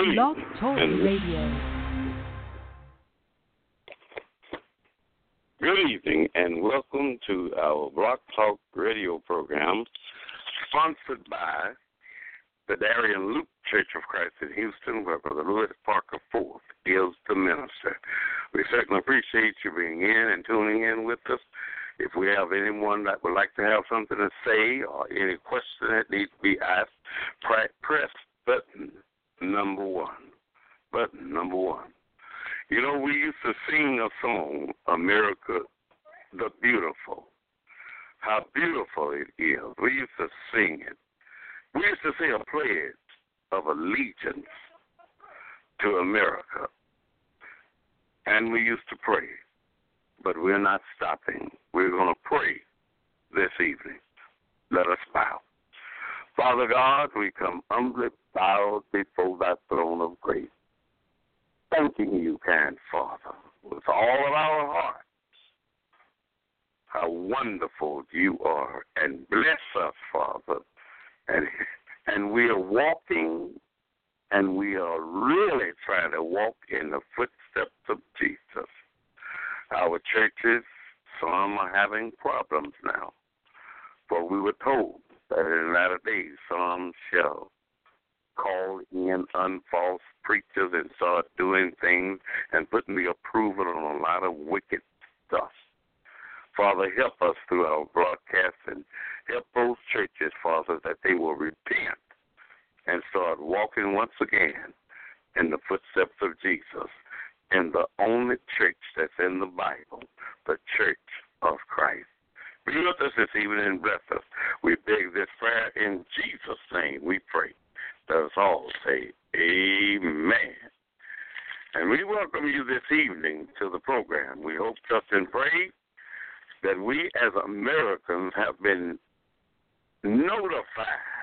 Blog Talk Radio. Good evening and welcome to our Blog Talk Radio program, sponsored by the Darian Luke Church of Christ in Houston, where Brother Louis Parker IV is the minister. We certainly appreciate you being in and tuning in with us. If we have anyone that would like to have something to say or any question that needs to be asked, press button number one. Button number one. You know, we used to sing a song, America the Beautiful. How beautiful it is. We used to sing it. We used to say a pledge of allegiance to America. And we used to pray. But we're not stopping. We're going to pray this evening. Let us bow. Father God, we come humbly bowed before thy throne of grace, thanking you, kind Father, with all of our hearts, how wonderful you are, and bless us, Father. And we are walking, and we are really trying to walk in the footsteps of Jesus. Our churches, some are having problems now, for we were told that in latter days some shall call in unfalse preachers and start doing things and putting the approval on a lot of wicked stuff. Father, help us through our broadcast and help those churches, Father, that they will repent and start walking once again in the footsteps of Jesus, in the only church that's in the Bible, the Church of Christ. Be with us this evening and bless us. We beg this prayer in Jesus' name we pray. Let us all say amen. And we welcome you this evening to the program. We hope, trust, and pray that we as Americans have been notified.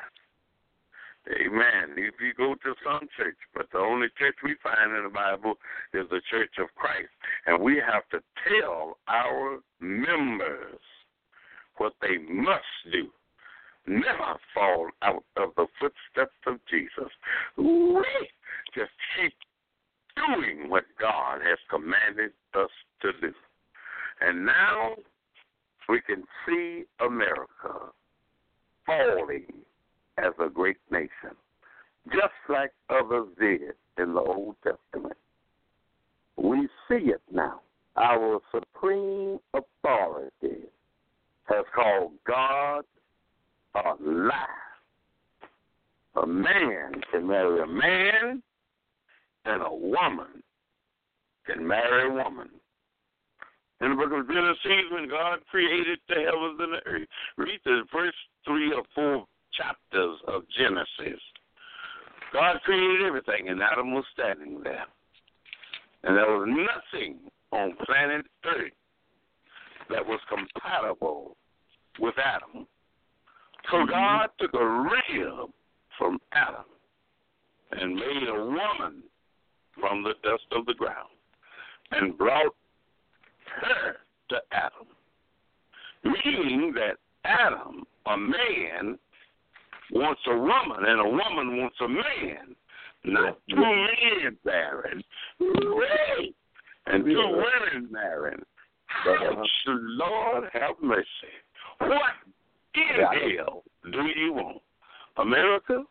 Amen. If you go to some church, but the only church we find in the Bible is the Church of Christ. And we have to tell our members what they must do. Never fall out of the footsteps of Jesus. We just keep doing what God has commanded us to do. And now we can see America falling as a great nation, just like others did in the Old Testament. We see it now. Our supreme authority has called God a lie. A man can marry a man, and a woman can marry a woman. In the book of Genesis, when God created the heavens and the earth, read the first 3 or 4 chapters of Genesis. God created everything, and Adam was standing there. And there was nothing on planet Earth that was compatible with Adam. So God took a rib from Adam and made a woman from the dust of the ground and brought her to Adam, meaning that Adam, a man, wants a woman, and a woman wants a man, not 2 men married, and 2 women married. Ouch, Lord have mercy. What in hell do you want? America,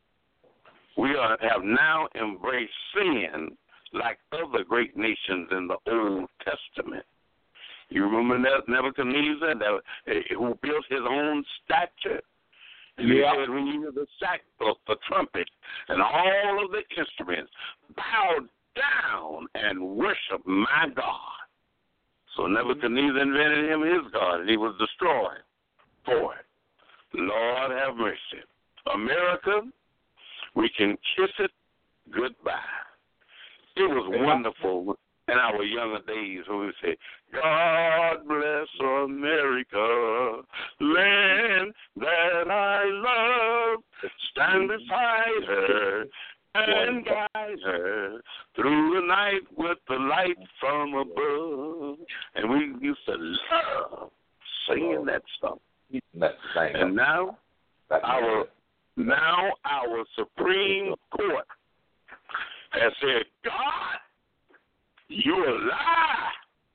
we have now embraced sin like other great nations in the Old Testament. You remember Nebuchadnezzar, who built his own statue? And he said, when you hear the sackbut, the trumpet, and all of the instruments, bow down and worship my God. So Nebuchadnezzar invented him his God, and he was destroyed for it. Lord have mercy. America, we can kiss it goodbye. It was wonderful in our younger days when we say, God bless America, land that I love, stand beside her and guide her through the night with the light from above. And we used to love singing that song. And now our Supreme Court and said, God, you a lie.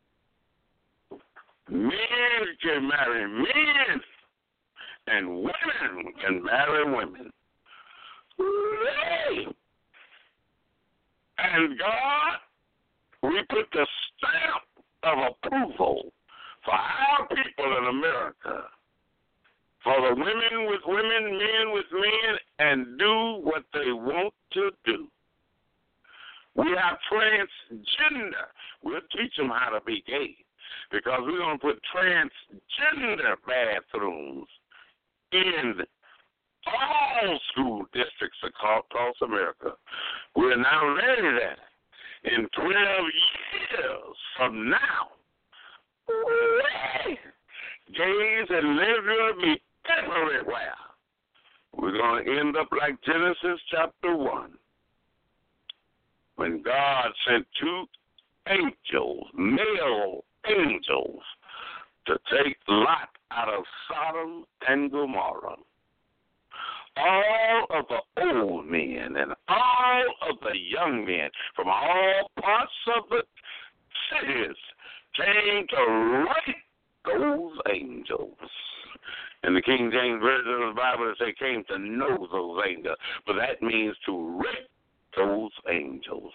Men can marry men, and women can marry women. And God, we put the stamp of approval for our people in America, for the women with women, men with men, and do what they want to do. We have transgender. We'll teach them how to be gay because we're going to put transgender bathrooms in all school districts across America. We're now ready that in 12 years from now, gays and lesbians will be everywhere. We're going to end up like Genesis chapter 1, when God sent 2 angels, male angels, to take Lot out of Sodom and Gomorrah. All of the old men and all of the young men from all parts of the cities came to rape those angels. In the King James Version of the Bible, it says came to know those angels, but that means to rape those angels.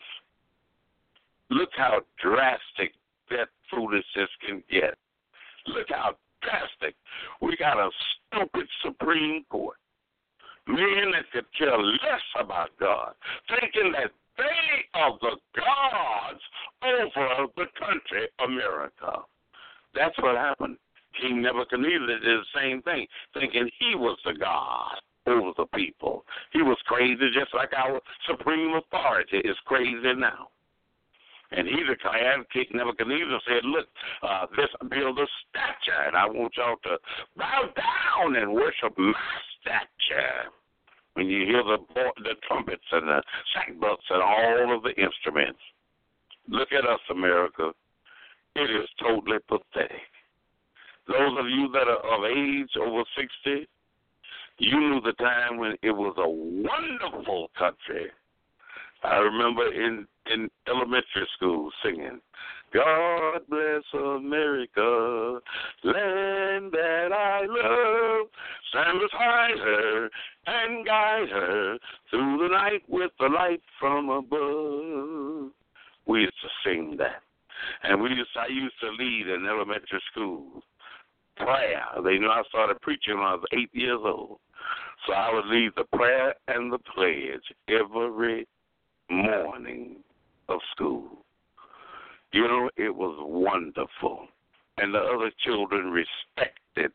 Look how drastic that foolishness can get. Look how drastic. We got a stupid Supreme Court. Men that could care less about God, thinking that they are the gods over the country, America. That's what happened. King Nebuchadnezzar did the same thing, thinking he was the God over the people. He was crazy just like our supreme authority is crazy now. And he declared, King Nebuchadnezzar said, look, build a statue, and I want y'all to bow down and worship my statue. When you hear the trumpets and the sackbuts and all of the instruments. Look at us, America. It is totally pathetic. Those of you that are of age over 60, you knew the time when it was a wonderful country. I remember in elementary school singing, God bless America, land that I love, stand beside her and guide her through the night with the light from above. We used to sing that. And I used to lead in elementary school prayer. They knew I started preaching when I was 8 years old. So I would lead the prayer and the pledge every morning of school. You know, it was wonderful. And the other children respected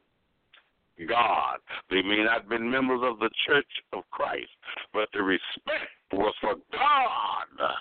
God. They may not have been members of the Church of Christ, but the respect was for God.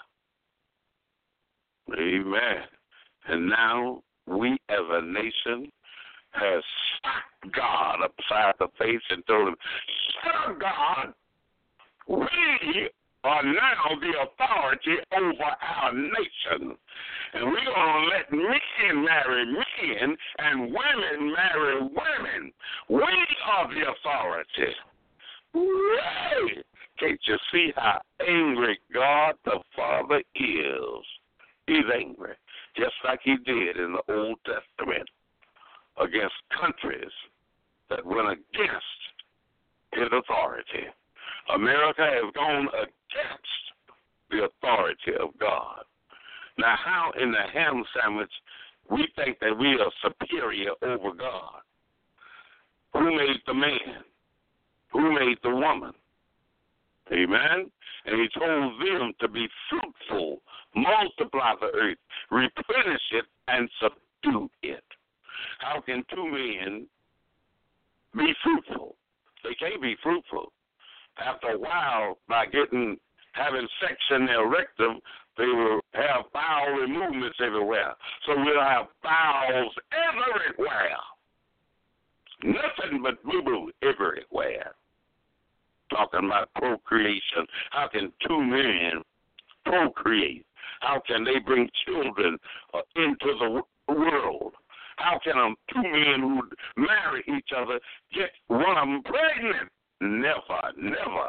Amen. And now we as a nation has slapped God upside the face and told him, shut up, God. We are now the authority over our nation. And we're going to let men marry men and women marry women. We are the authority. Right. Can't you see how angry God the Father is? He's angry, just like he did in the Old Testament against countries that went against his authority. America has gone against the authority of God. Now, how in the ham sandwich we think that we are superior over God? Who made the man? Who made the woman? Amen? And he told them to be fruitful, multiply the earth, replenish it, and subdue it. How can 2 men be fruitful? They can't be fruitful. After a while, by having sex in their rectum, they will have bowel movements everywhere. So we'll have bowels everywhere. Nothing but boo-boo everywhere. Talking about procreation. How can 2 men procreate? How can they bring children into the world? How can 2 men who marry each other get one of them pregnant? Never, never.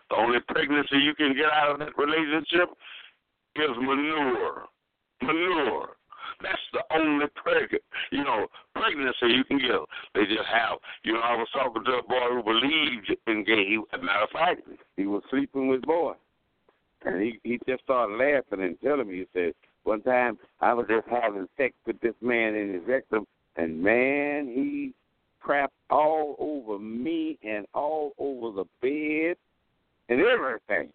The only pregnancy you can get out of that relationship is manure. Manure. That's the only pregnancy you can get. They just have. I was talking to a boy who believed in gay. As a matter of fact, he was sleeping with boys. And he just started laughing and telling me, he said, one time I was just having sex with this man in his rectum, and, man, he crapped all over me and all over the bed and everything.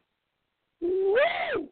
Woo!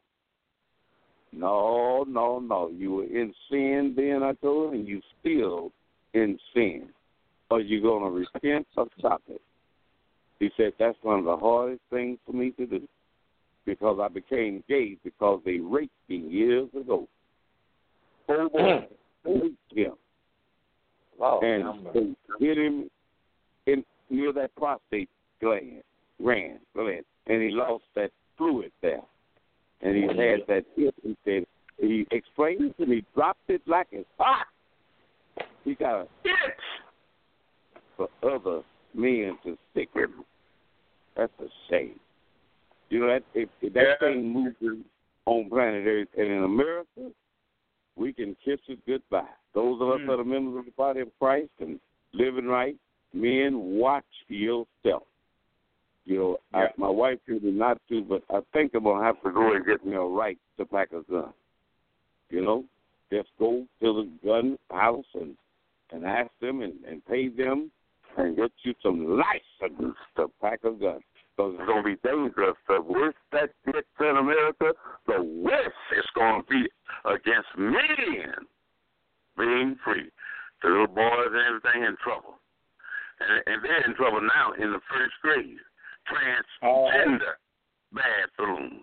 No. You were in sin then, I told him, and you still in sin. Are you going to repent or stop it? He said, that's one of the hardest things for me to do, because I became gay because they raped me years ago. Oh, boy, raped him. Wow. And they hit him near that prostate gland, and he lost that fluid there. And he had that hit. He said, he explained to me, dropped it like it's hot. He got a hit for other men to stick him. That's a shame. That if that thing moves on planet Earth, and in America, we can kiss it goodbye. Those of us that are members of the body of Christ and living right, men, watch yourself. My wife told me not to, but I think I'm going to have to go and get me a right to pack a gun. Just go to the gun house and ask them and pay them and get you some license to pack a gun. Because it's going to be dangerous. The worse that gets in America, the worse it's going to be against men being free. The little boys and everything in trouble. And they're in trouble now in the first grade. Transgender bathrooms.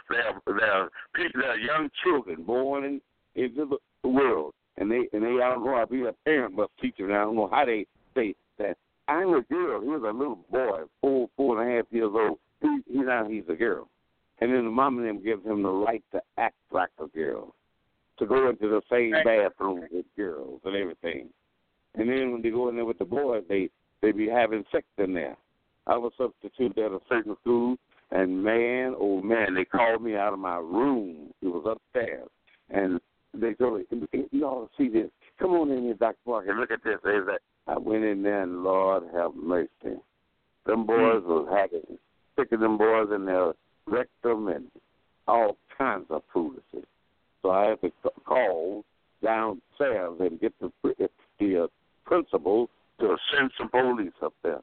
They're young children born into the world. And they I don't know, I'll be a parent but teacher, and I don't know how they say that. I'm a girl. He was a little boy, 4.5 years old. He's a girl. And then the mom and them give him the right to act like a girl, to go into the same bathroom with girls and everything. And then when they go in there with the boys, they be having sex in there. I was substitute at a certain school, and man, oh man, they called me out of my room. It was upstairs. And they told me, you ought to see this. Come on in here, Dr. Parker, look at this. I went in there, and Lord have mercy. Them boys was hacking, sticking them boys in their rectum and all kinds of foolishness. So I had to call downstairs and get the principal to send some police up there.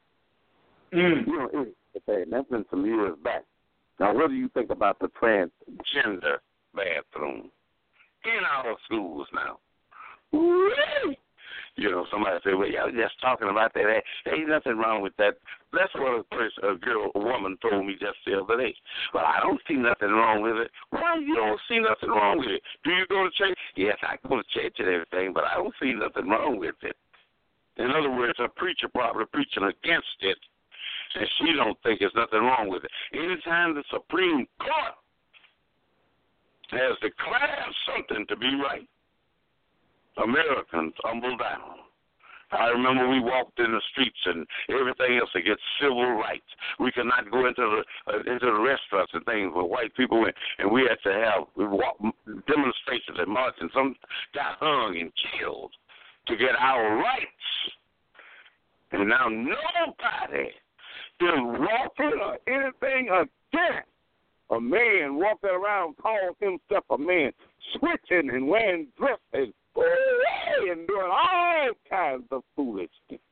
That's been some years back. Now, what do you think about the transgender bathroom in our schools now? Really? Somebody say, well, y'all just talking about that. There ain't nothing wrong with that. That's what a woman told me just the other day. Well, I don't see nothing wrong with it. Why you don't see nothing wrong with it? Do you go to church? Yes, I go to church and everything, but I don't see nothing wrong with it. In other words, a preacher probably preaching against it, and she don't think there's nothing wrong with it. Anytime the Supreme Court has declared something to be right, Americans tumble down. I remember we walked in the streets and everything else to get civil rights. We could not go into the restaurants and things where white people went, and we had to have demonstrations and marches. Some got hung and killed to get our rights. And now nobody is walking or anything against a man walking around calling himself a man, switching and wearing dresses and doing all kinds of foolishness.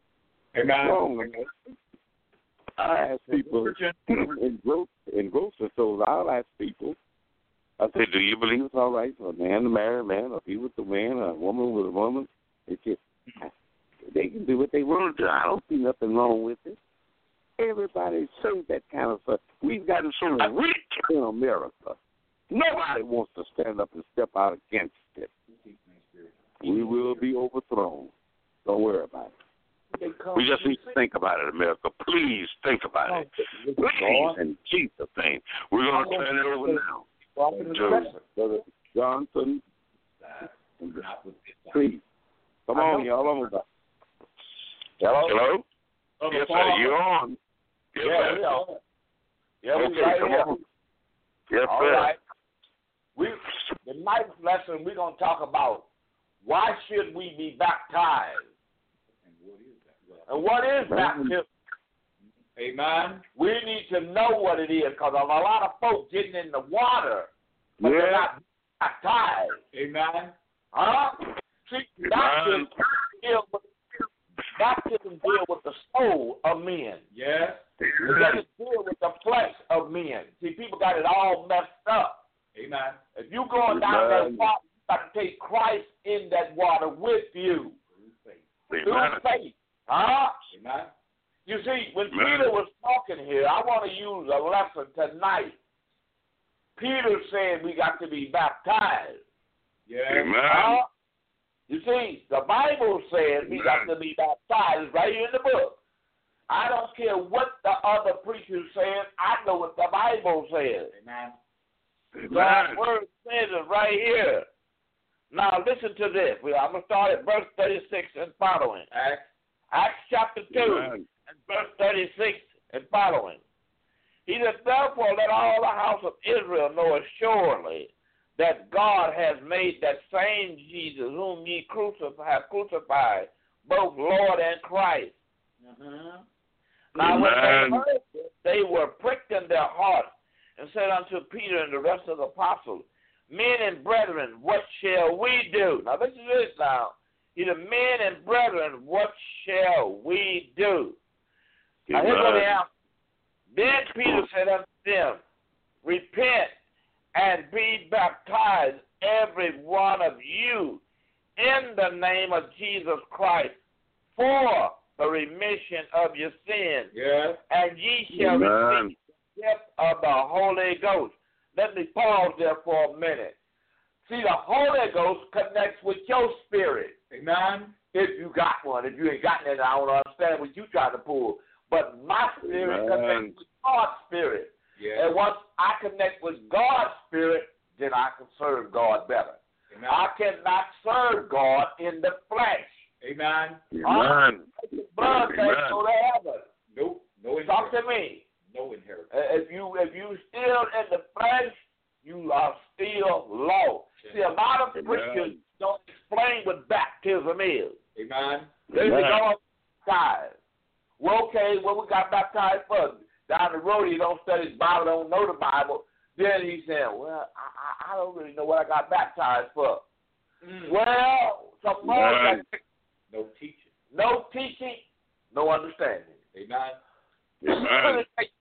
I ask people in grocery stores, I'll ask people, I say, do you believe it's all right for a man to marry a man, or be with a man, or a woman with a woman? It's just, they can do what they want to do. I don't see nothing wrong with it. Everybody says that kind of stuff. We've gotten so rich in America. Nobody wants to stand up and step out against it. We will be overthrown. Don't worry about it. We just need to think about it, America. Please think about it. Please, in Jesus' name. We're going to turn it over now to Brother Johnson. Please. Come on, y'all. Hello? Yes, sir. You're on. Yes, sir. Yeah, Okay, we right come here. on. Yes, All sir. right. The ninth lesson, we're going to talk about why should we be baptized? And what is baptism? Amen. We need to know what it is because a lot of folks getting in the water, but they're not baptized. Amen. Huh? See, baptism deals with the soul of men. Yes. It doesn't deal with the flesh of men. See, people got it all messed up. Amen. If you going down that water, you got to take Christ in that water with you. Through faith. Huh? Amen. You see, when Peter was talking here, I want to use a lesson tonight. Peter said we got to be baptized. Yes. Amen. You see, the Bible says we got to be baptized right here in the book. I don't care what the other preachers saying. I know what the Bible says. Amen. God's word says it right here. Now listen to this. I'm going to start at verse 36 and following. Acts chapter 2 and verse 36 and following. He said, therefore let all the house of Israel know assuredly that God has made that same Jesus whom ye have crucified, both Lord and Christ. Now when they heard this, they were pricked in their hearts and said unto Peter and the rest of the apostles, men and brethren, what shall we do? Now listen to this now. He said, men and brethren, what shall we do? Now here's what they answered. Then Peter said unto them, repent and be baptized, every one of you, in the name of Jesus Christ, for the remission of your sins. Yes. And ye shall receive the gift of the Holy Ghost. Let me pause there for a minute. See, the Holy Ghost connects with your spirit. Amen. If you got one. If you ain't got it, I don't understand what you trying to pull. But my spirit connects with God's spirit. Yeah. And once I connect with God's spirit, then I can serve God better. Amen. I cannot serve God in the flesh. Amen. Amen. Blood can't go to heaven. Nope. No inheritance. Talk to me. No inheritance. If you still in the flesh, you are still lost. See, a lot of Christians don't explain what baptism is. Amen. They go baptized. Well, okay, what we got baptized for? Down the road, he don't study his Bible, don't know the Bible. Then he said, well, I don't really know what I got baptized for. Well, some more no teaching. No teaching, no understanding. Amen. Amen.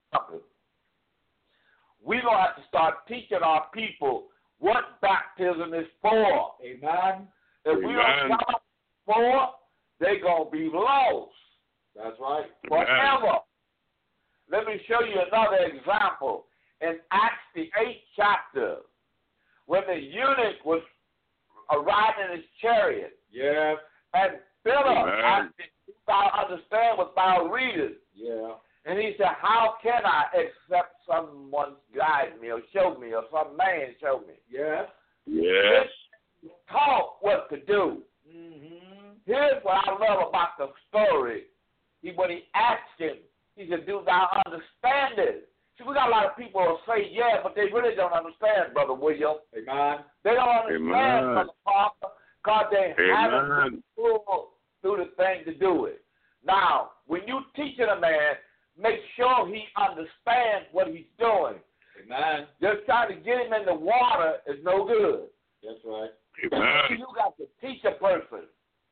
We're going to have to start teaching our people what baptism is for. Amen. If we don't tell them for, they're going to be lost. That's right. Forever. Let me show you another example. In Acts, the 8th chapter, when the eunuch was riding in his chariot, Yes. and Philip asked him, "Do thou understand what thou readest?" Yeah. And he said, how can I except someone guide me or show me or some man show me? Yes. Yes. Taught what to do. Here's what I love about the story. When he asked him, he said, do thou understand it? See, we got a lot of people who say yeah, but they really don't understand, Brother William. Amen. They don't understand, Brother Parker, because they haven't pulled through the thing to do it. Now, when you teaching a man, make sure he understands what he's doing. Amen. Just trying to get him in the water is no good. That's right. Amen. You got to teach a person.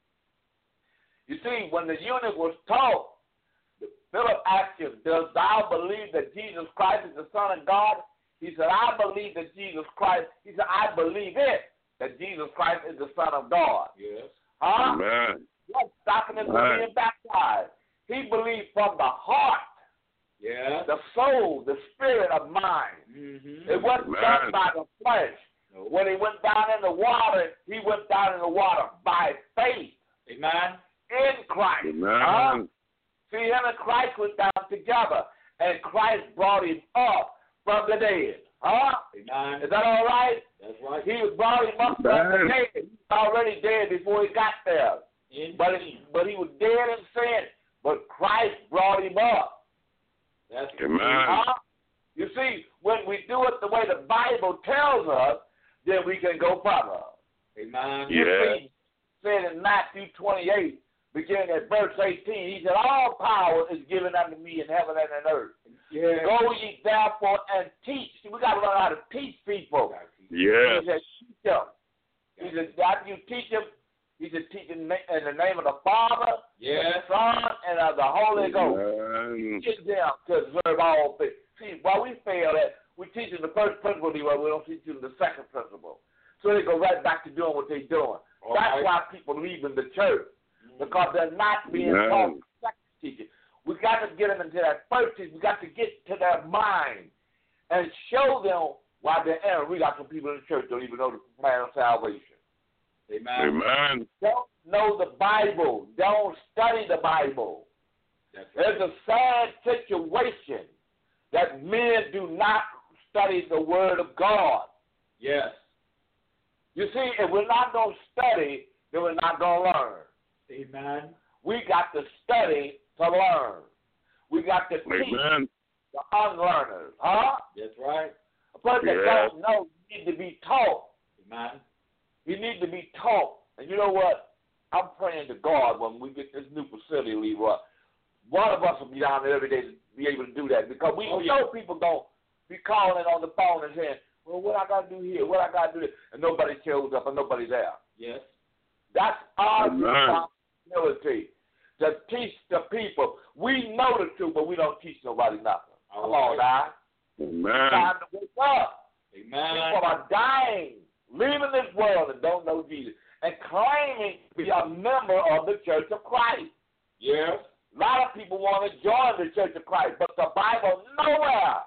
You see, when the eunuch was taught, Philip asked him, does thou believe that Jesus Christ is the Son of God? He said, I believe that Jesus Christ, he said, I believe it, that Jesus Christ is the Son of God. Yes. Huh? Amen. What's stopping him from being baptized? He believed from the heart, the soul, the spirit of mind. It wasn't done by the flesh. Nope. When he went down in the water, he went down in the water by faith. Amen. In Christ. Amen. See, him and Christ went down together, and Christ brought him up from the dead. Amen. Is that all right? That's right. He brought him up from the dead. He was already dead before he got there. But he was dead in sin. But Christ brought him up. That's Amen. You see, when we do it the way the Bible tells us, then we can go further. Amen. You see, said in Matthew 28, beginning at verse 18, he said, all power is given unto me in heaven and in earth. Yeah. Go ye therefore and teach. See, we got to learn how to teach people. Yes. He said, teach them. He said, after you teach them, he said, teach them in the name of the Father, the Son, and of the Holy Ghost. Teach them to observe all things. See, while we fail at, we teach them the first principle, we don't teach them the second principle. So they go right back to doing what they're doing. That's why people leaving the church, because they're not being taught second teaching. We got to get them into that first teaching. We got to get to their mind and show them why they're erring. We got some people in the church don't even know the plan of salvation. Amen. Don't know the Bible. Don't study the Bible. There's a sad situation that men do not study the Word of God. Yes. You see, if we're not going to study, then we're not going to learn. Amen. We got to study to learn. We got to teach the unlearners. Huh? That's right. A person that don't know need to be taught. Amen. You need to be taught. And you know what? I'm praying to God when we get this new facility leave up. One of us will be down there every day to be able to do that, because we know people going to be calling on the phone and saying, well, what I got to do here? What I got to do there? And nobody shows up and nobody's there. Yes. That's our responsibility, to teach the people. We know the truth, but we don't teach nobody nothing. Come on now. Amen. Time to wake up. Amen. People are dying, leaving this world and don't know Jesus, and claiming to be a member of the Church of Christ. Yes. A lot of people want to join the Church of Christ, but the Bible nowhere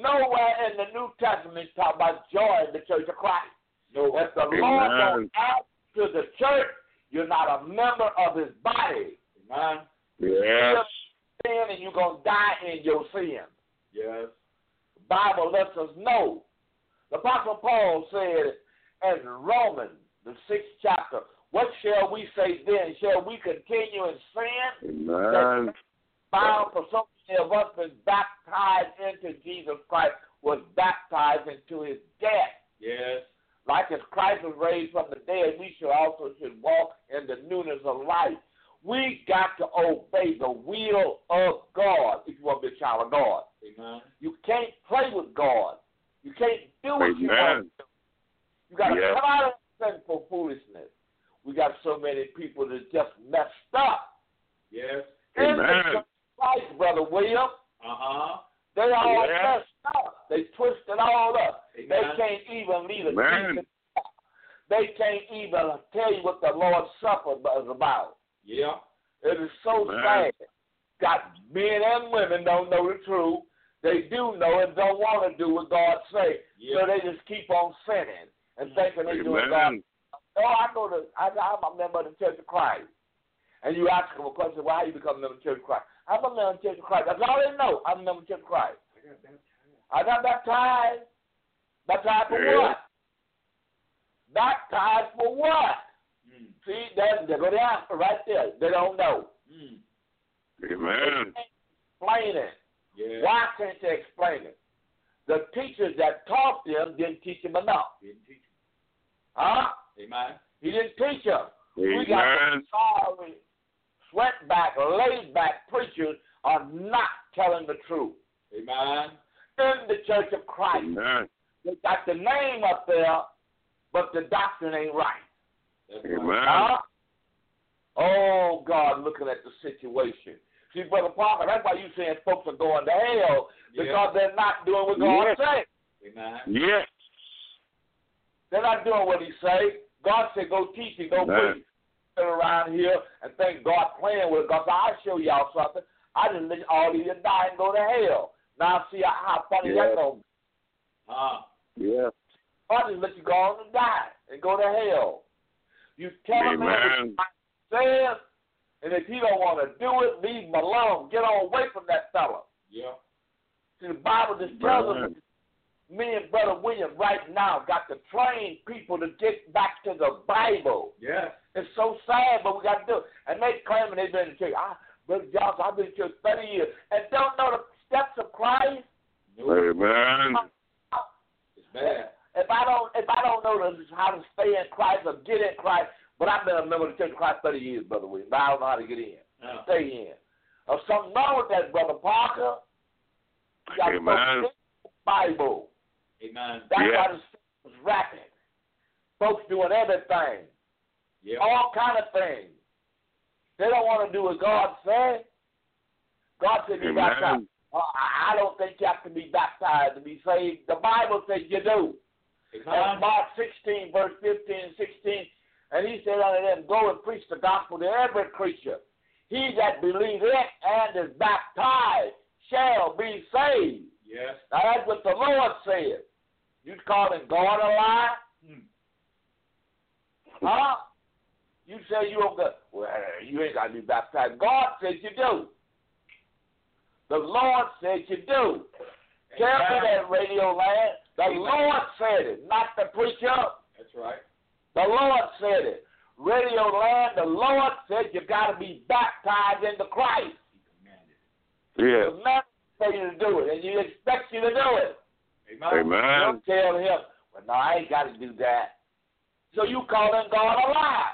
in the New Testament talks about joining the Church of Christ. No. If the Lord don't add to the church, you're not a member of his body. Amen. Yes. You're sin and you're going to die in your sin. Yes. The Bible lets us know. The Apostle Paul said in Romans, the 6th chapter, what shall we say then? Shall we continue in sin? Amen. Bound for so many of us been baptized into Jesus Christ, was baptized into his death. Yes. Like as Christ was raised from the dead, we should walk in the newness of life. We got to obey the will of God if you want to be a child of God. Amen. You can't play with God. You can't do what you want to do. You got to come out of sinful foolishness. We got so many people that just messed up. Yes. In the Church of Christ, Brother William. They all messed up. They twisted all up. Amen. They can't even lead a decent. They can't even tell you what the Lord's Supper is about. Yeah. It is so sad. Got men and women don't know the truth. They do know and don't want to do what God say. So they just keep on sinning and thinking they're doing God. Oh, I'm a member of the Church of Christ. And you ask them a question, why you become a member of the Church of Christ? I'm a member of the Church of Christ. That's all they know. I'm a member of the Church of Christ. I got baptized. Baptized for what? Baptized for what? See, they go down right there. They don't know. Amen. Explain it. Yeah. Why can't they explain it? The teachers that taught them didn't teach them enough. Huh? Amen. He didn't teach them. Amen. We got sorry, sweat-back, laid-back preachers are not telling the truth. Amen. In the Church of Christ. Amen. They got the name up there, but the doctrine ain't right. Amen. Oh, God, looking at the situation. See, Brother Parker, that's why you saying folks are going to hell, because they're not doing what God said. Amen. Yes. They're not doing what he say. God said go teach and go preach. Sit around here and think God playing with God. So I'll show y'all something. I just let all of you die and go to hell. Now see how funny that's going to be. I just let you go on and die and go to hell. You tell him what says, and if he don't want to do it, leave him alone. Get on away from that fella. Yeah. See, the Bible just tells us, me and Brother William right now got to train people to get back to the Bible. Yes. It's so sad, but we got to do it. And they claiming they've been in the church. Brother Johnson, I've been in church 30 years and don't know the steps of Christ. Amen. It's bad. If I don't know how to stay in Christ or get in Christ, but I've been a member of the Church of Christ 30 years, Brother William, but I don't know how to get in. Stay in. Or something wrong with that, Brother Parker. You got to Amen. go the Bible. Amen. That's why the system is rapid. Folks doing everything. Yeah. All kind of things. They don't want to do what God said. God said be baptized. I don't think you have to be baptized to be saved. The Bible says you do. And Mark 16, verse 15 and 16, and he said unto them, go and preach the gospel to every creature. He that believes it and is baptized shall be saved. Yes. Now that's what the Lord said. You calling God a lie? Huh? You say you don't go, well, you ain't got to be baptized. God says you do. The Lord says you do. Tell me that, Radio Land. The Lord said it, not the preacher. That's right. The Lord said it. Radio Land, the Lord said you got to be baptized into Christ. He commanded. Yes. The man tell you to do it, and you expect you to do it. Amen. Don't tell him, well, no, I ain't got to do that. So you calling God a lie.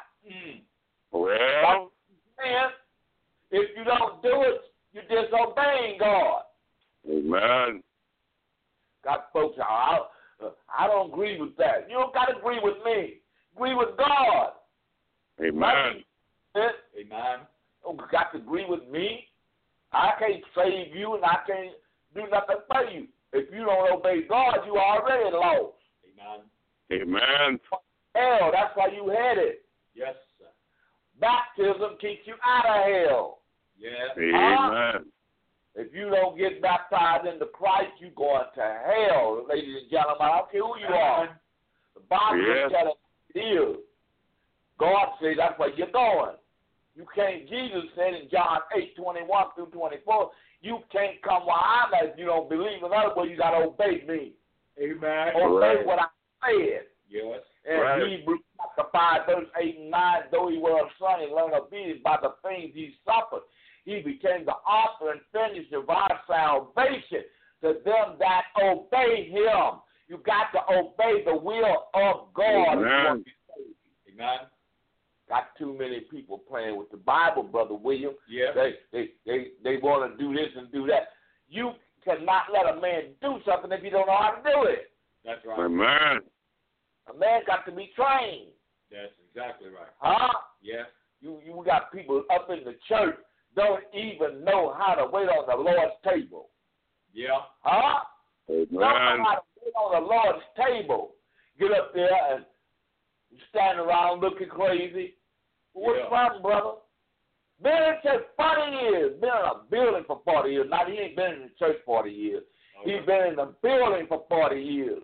Well, And if you don't do it, you're disobeying God. amen. Got folks, I don't agree with that. You don't got to agree with me. Agree with God. Amen. Amen. Don't got to agree with me. I can't save you, and I can't do nothing for you. If you don't obey God, you already lost. Amen. Amen. Hell, that's why you headed. Yes, sir. Baptism keeps you out of hell. Yes. Amen. If you don't get baptized into Christ, you're going to hell, ladies and gentlemen. I don't care who you are. The Bible is telling you. God says that's where you're going. You can't, Jesus said in John 8:21 through 24, you can't come where I'm at if you don't believe. In other words, you got to obey me. Amen. Obey what I said. Yes. And Hebrews chapter 5, verse 8 and 9, though he was a son, he learned obedience by the things he suffered. He became the author and finisher of our salvation to them that obey him. You got to obey the will of God. Amen. Amen. Got too many people playing with the Bible, Brother William. Yeah. They want to do this and do that. You cannot let a man do something if you don't know how to do it. That's right. Amen. A man got to be trained. That's exactly right. Huh? Yes. You got people up in the church don't even know how to wait on the Lord's table. Yeah. Huh? Don't know Amen. how to wait on the Lord's table. Get up there and stand around looking crazy. What's the problem, brother? Been in church 40 years. Been in a building for 40 years. Now, he ain't been in the church 40 years. Okay. He's been in the building for 40 years.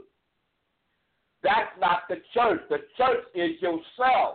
That's not the church. The church is yourself.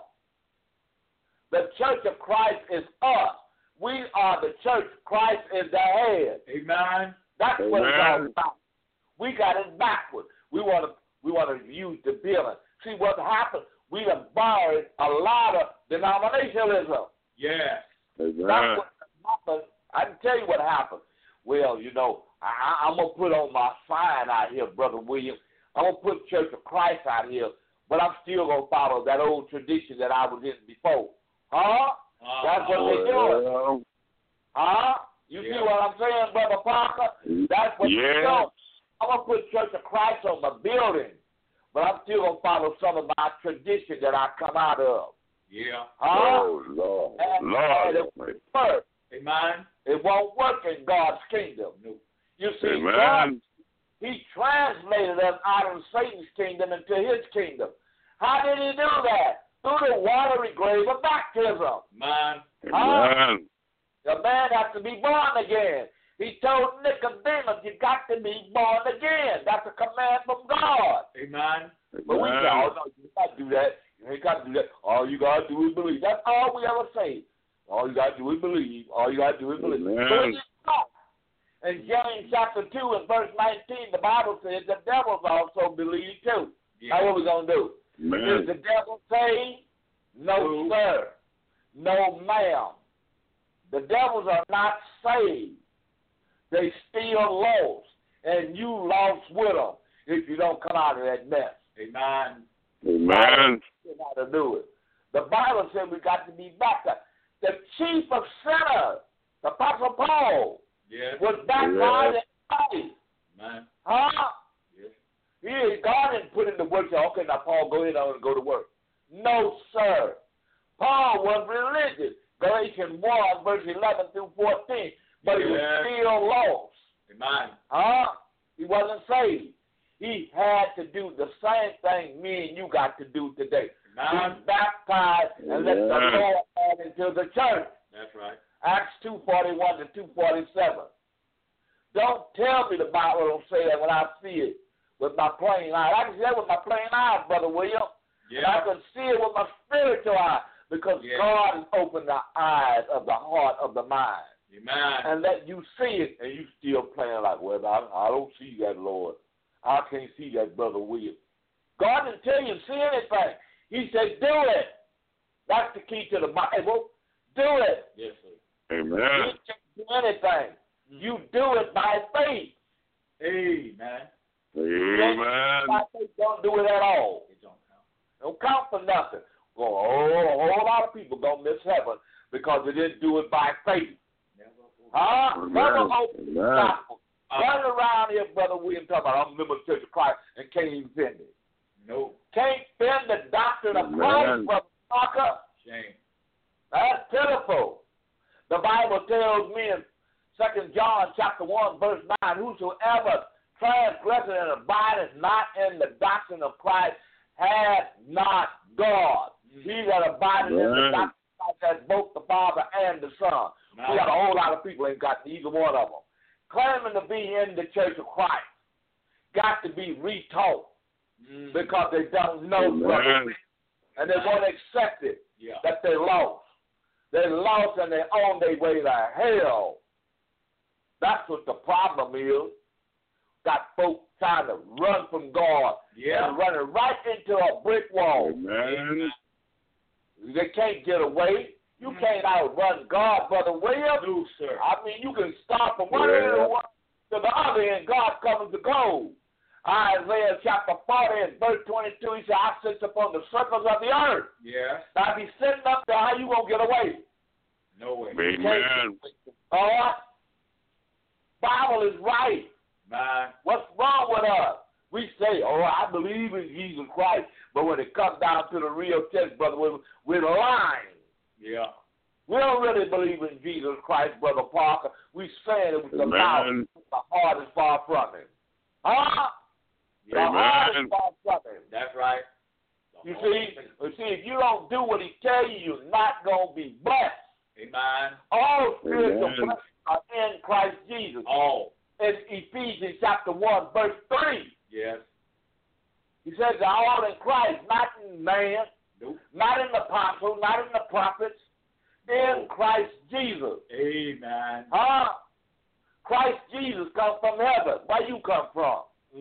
The church of Christ is us. We are the church. Christ is the head. Amen. That's what it's Amen. all about. We got it backwards. We want to use the building. See what happened? We have borrowed a lot of denominationalism. Yes. That's Amen. what happened. I can tell you what happened. Well, you know, I'm going to put on my sign out here, Brother William. I'm going to put Church of Christ out here, but I'm still going to follow that old tradition that I was in before. Huh? That's what they're doing. Well, Huh? You see what I'm saying, Brother Parker? That's what they're doing. I'm going to put Church of Christ on my building, but I'm still going to follow some of my tradition that I come out of. Yeah. Huh? oh, Lord. And Lord. it won't work. Amen. It won't work in God's kingdom. No. You see, God, Amen. he translated us out of Satan's kingdom into his kingdom. How did he do that? Through the watery grave of baptism. Man. Amen. The man has to be born again. He told Nicodemus, you got to be born again. That's a command from God. Amen. But we say, oh, no, you got to do that. You ain't got to do that. All you got to do is believe. That's all we ever say. All you got to do is believe. All you got to do is believe. Amen. But it's not. In James chapter 2 and verse 19, the Bible says the devils also believe too. Yeah. Now what we going to do? Amen. Is the devil saved? No, sir. No, ma'am. The devils are not saved. They still lost. and you lost with them if you don't come out of that mess. Amen. Amen. How to do it. The Bible said we got to be baptized. The chief of sinners, the Apostle Paul, was baptized in Christ. Amen. Huh? Yes. God didn't put in the work, say, okay, now Paul, go ahead and go to work. No, sir. Paul was religious. Galatians 1, verse 11 through 14. But he was still lost. Amen. Huh? He wasn't saved. He had to do the same thing me and you got to do today. Amen. Be baptized and let the Lord add into the church. That's right. Acts 2:41 to 2:47. Don't tell me the Bible don't say that when I see it with my plain eyes. I can see that with my plain eyes, Brother William. Yeah. And I can see it with my spiritual eye because God has opened the eyes of the heart of the mind. Amen. And let you see it, and you still playing like, well, I don't see that, Lord. I can't see that, Brother William. God didn't tell you to see anything. He said, do it. That's the key to the Bible. Do it. Yes, sir. Amen. You can't do anything. You do it by faith. Amen. Amen. By faith, don't do it at all. It don't count. Don't count for nothing. Well, a whole lot of people going to miss heaven because they didn't do it by faith. Never open the gospel. Run around here, Brother William, talking about I'm a member of the Church of Christ and can't even defend it. No. Can't defend the doctrine of Christ, Brother Parker. Shame. That's pitiful. The Bible tells me in 2 John chapter 1, verse 9, whosoever transgresseth and abideth not in the doctrine of Christ hath not God. He that abideth in the doctrine of Christ has both the Father and the Son. We got a whole lot of people ain't got either one of them. Claiming to be in the Church of Christ got to be retaught because they don't know, brother, and they won't accept it that they lost. They lost and they're on their way to hell. That's what the problem is. Got folks trying to run from God and running right into a brick wall. Amen. They can't get away. You can't outrun God, Brother William. No, sir. I mean, you can start from one end of to the other, and God comes to go. Isaiah chapter 40 and verse 22, he said, I sit upon the circles of the earth. Yeah. Now, if he's sitting up there, how you going to get away? No way. Amen. All right? Bible is right. Man. What's wrong with us? We say, oh, I believe in Jesus Christ, but when it comes down to the real test, brother, we're lying. Yeah. We don't really believe in Jesus Christ, Brother Parker. We saying it with the mouth. The heart is far from him. Huh? The heart is far from him. That's right. You see, if you don't do what he tell you, you're not going to be blessed. Amen. All spiritual blessings are in Christ Jesus. All. In Ephesians chapter 1, verse 3. Yes. He says they're all in Christ, not in man, not in the apostle, not in the prophets, in Christ Jesus. Amen. Christ Jesus comes from heaven. Where you come from?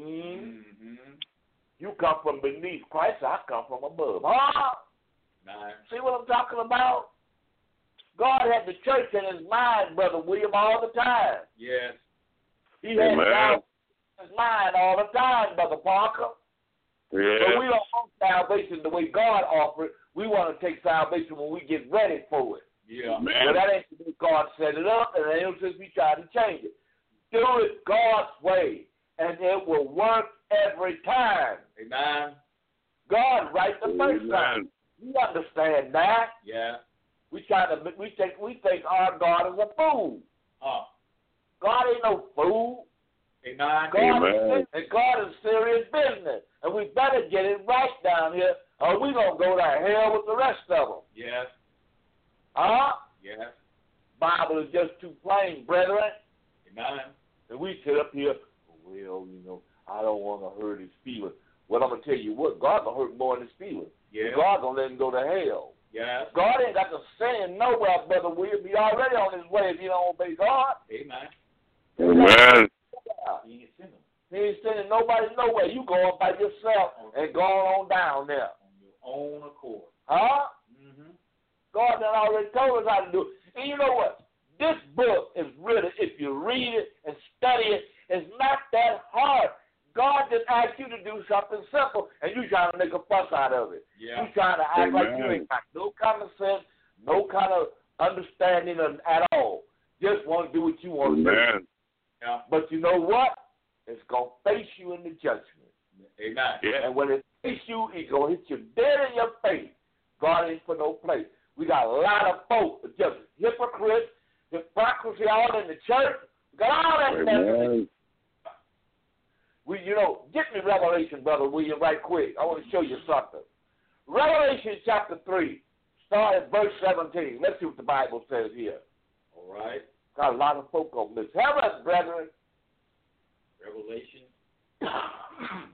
You come from beneath. Christ, I come from above. See what I'm talking about? God had the church in his mind, Brother William, all the time. Yes. He had God in his mind all the time, Brother Parker. Yeah. But we don't want salvation the way God offered it. We want to take salvation when we get ready for it. Yeah. Well, that ain't the way God set it up, and it ain't since we try to change it. Do it God's way, and it will work every time. Amen. God right the first time. You understand that? Yeah. We think our God is a fool. God ain't no fool. Amen. God is serious business, and we better get it right down here, or we gonna go to hell with the rest of them. Yes. Yes. Bible is just too plain, brethren. Amen. And we sit up here, well, I don't want to hurt his feelings. Well, I'm going to tell you what, God going to hurt more than his feelings. Yeah. God going to let him go to hell. Yes. God ain't got to sin nowhere, Brother William. He already on his way if you don't obey God. Amen. Amen. He ain't sinning. He ain't sending nobody nowhere. You go up by yourself and go on down there. On your own accord. God done already told us how to do it. And you know what? This book is really, if you read it and study it, It's not that hard. God just asked you to do something simple, and you trying to make a fuss out of it. Yeah. You trying to act like you ain't got no common sense, no kind of understanding at all. Just want to do what you want to do. Yeah. But you know what? It's going to face you in the judgment. Amen. Yeah. And when it face you, it's going to hit you dead in your face. God ain't for no place. We got a lot of folk just hypocrites, hypocrisy all in the church. We got all that stuff. Get me Revelation, Brother William, right quick. I want to show you something. Revelation chapter 3, start at verse 17. Let's see what the Bible says here. All right. Got a lot of folk on this. Help us, brethren. Revelation chapter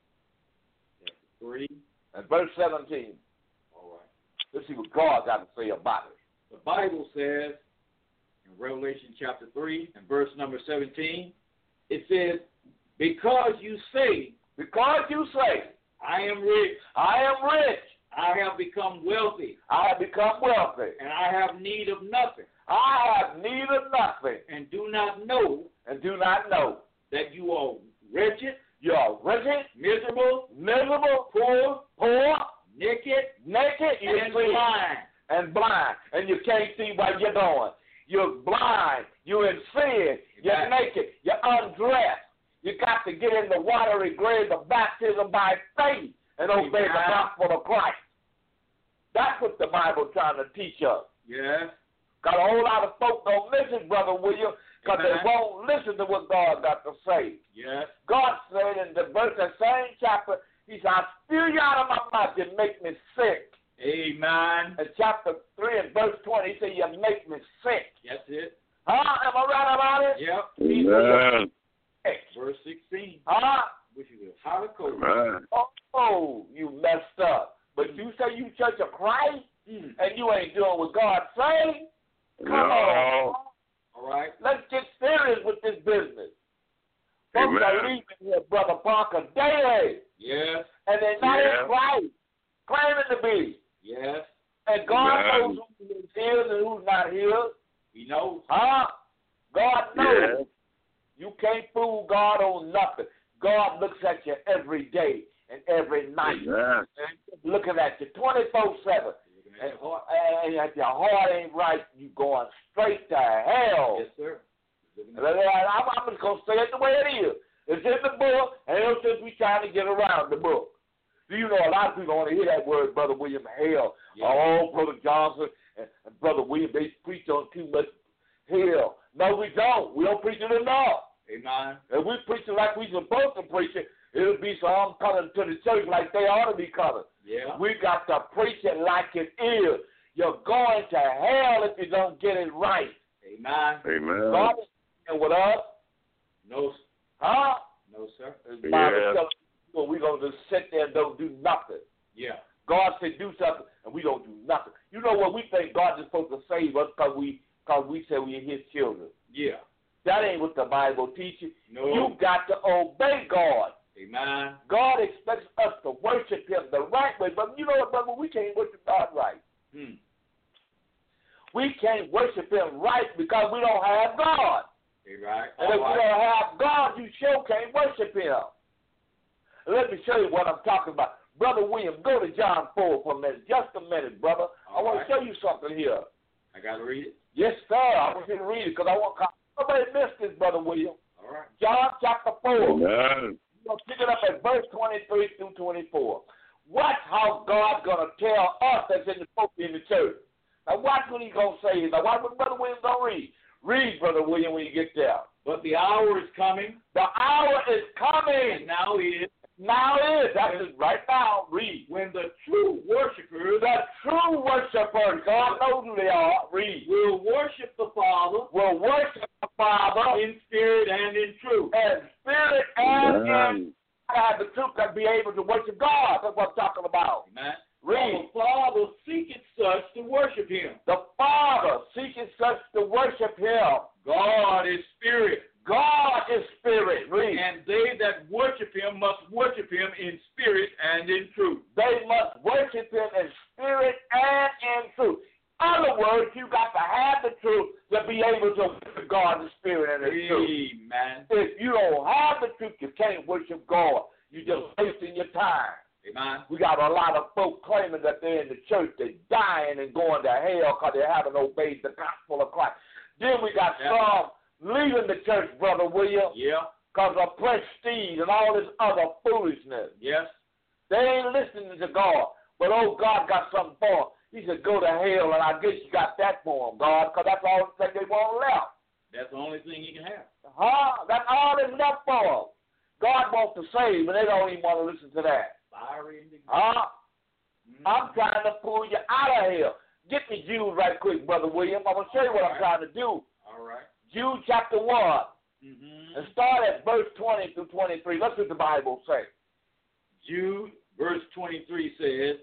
3 and verse 17. All right. Let's see what God got to say about it. The Bible says in Revelation chapter 3 and verse number 17, it says, because you say, I am rich, I have become wealthy, and I have need of nothing, and do not know that you are wretched, miserable, poor, naked, and blind. And you can't see what you're doing. You're blind. You're in sin. You're naked. You're undressed. You got to get in the watery grave of baptism by faith and obey the gospel of Christ. That's what the Bible's trying to teach us. Yes. Got a whole lot of folk don't listen, Brother William, because they won't listen to what God got to say. Yes. God said in the same chapter, he said, I spew you out of my mouth, you make me sick. Amen. In chapter 3 and verse 20, he said, you make me sick. That's it. Huh? Am I right about it? Yep. Amen. Verse 16. Huh? Which is hot or cold. Oh, you messed up. But you say you Church of Christ, and you ain't doing what God say? Come on. All right. Let's get serious with this business. Folks are leaving here, Brother Parker, daily. Yes. And they're not in Christ, claiming to be. Yes. And God knows who is healed and who's not healed. He knows. Huh? God knows. Yeah. You can't fool God on nothing. God looks at you every day and every night. Yeah. Looking at you 24/7. And if your heart ain't right, you going straight to hell. Yes, sir. I'm just going to say it the way it is. It's in the book, and it's just we trying to get around the book. Do you know a lot of people want to hear that word, Brother William, hell. Yeah. Oh, Brother Johnson and Brother William, they preach on too much hell. No, we don't. We don't preach it enough. Amen. If we preach it like we're supposed to preach it, it'll be some coming to the church like they ought to be coming. Yeah. We got to preach it like it is. You're going to hell if you don't get it right. Amen. Amen. God is dealing with us. No. Huh? No, sir. The Bible tells us we're going to just sit there and don't do nothing. Yeah. God said do something, and we don't do nothing. You know what? We think God is supposed to save us because we say we're his children. Yeah. That ain't what the Bible teaches. No. You got to obey God. Amen. God expects us to worship him the right way. But you know what, brother? We can't worship God right. We can't worship him right because we don't have God. Right. And if you don't have God, you sure can't worship him. Let me show you what I'm talking about. Brother William, go to John 4 for a minute. Just a minute, brother. I want to show you something here. I got to read it? Yes, sir. I want you to read it because I want nobody missed this, Brother William. All right. John chapter 4. Amen. We're going to pick it up at verse 23 through 24. Watch how God's going to tell us that's in the church. Now watch what he's going to say. Now watch what Brother William's going to read. Read, Brother William, when you get there. But the hour is coming. The hour is coming. And now is. Now is. That's it right now. Read. When the true worshipers. God knows who they are. Read. Will worship the Father. Will worship the Father. In spirit and in truth. In spirit and in have the truth that be able to worship God. That's what I'm talking about. Amen. Read. The Father seeketh such to worship him. The Father seeketh such to worship him. God is spirit. God is spirit. Read. And they that worship him must worship him in spirit and in truth. They must worship him in spirit and in truth. In other words, you got to have the truth to be able to worship God in spirit and in truth. Amen. If you don't can't worship God. You're just wasting your time. Amen. We got a lot of folk claiming that they're in the church. They're dying and going to hell because they haven't obeyed the gospel of Christ. Then we got some leaving the church, Brother William, because of prestige and all this other foolishness. Yes. They ain't listening to God. But, oh, God got something for them. He said, go to hell, and I guess you got that for them, God, because that's all the thing they want left. That's the only thing he can have. That's all that's left for them. God wants to save, but they don't even want to listen to that. Fiery indignation. I'm trying to pull you out of here. Get me Jude right quick, Brother William. I'm going to show you what I'm trying to do. All right. Jude chapter 1. And start at verse 20 through 23. Let's what the Bible says. Jude, verse 23 says,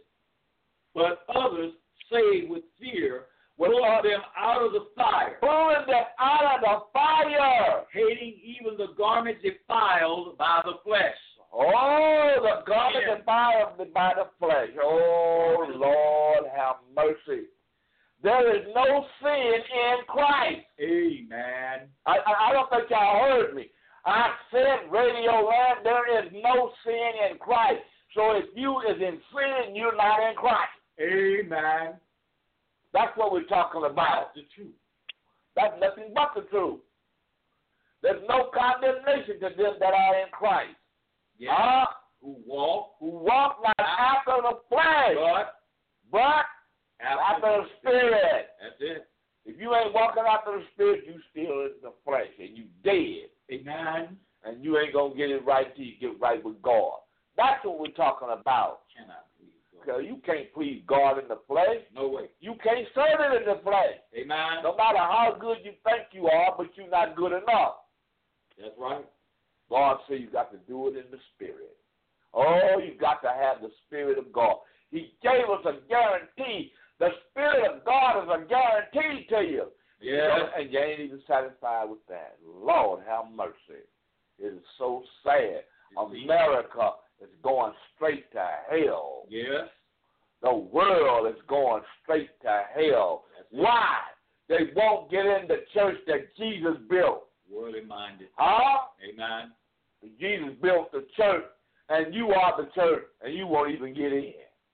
but others say with fear, pull them out of the fire. Pulling them out of the fire. Hating even the garment defiled by the flesh. Oh, the garment defiled by the flesh. Oh, Lord, have mercy. There is no sin in Christ. Amen. I don't think y'all heard me. I said, Radio Land, there is no sin in Christ. So if you is in sin, you're not in Christ. Amen. That's what we're talking about. That's the truth. That's nothing but the truth. There's no condemnation to them that are in Christ. Yeah. Who walk not after the flesh, but after the Spirit. That's it. If you ain't walking after the Spirit, you still in the flesh, and you dead. Amen. And you ain't going to get it right till you get right with God. That's what we're talking about. Cannot please God. Because you can't please God in the flesh. No way. You can't serve it in the flesh. Amen. No matter how good you think you are, but you're not good enough. That's right. God said you got to do it in the Spirit. Oh, you got to have the Spirit of God. He gave us a guarantee. The Spirit of God is a guarantee to you. Yeah. And you ain't even satisfied with that. Lord, have mercy. It is so sad. America is going straight to hell. Yes. The world is going straight to hell. Why? They won't get in the church that Jesus built. Worldly minded. Amen. Jesus built the church, and you are the church, and you won't even get in.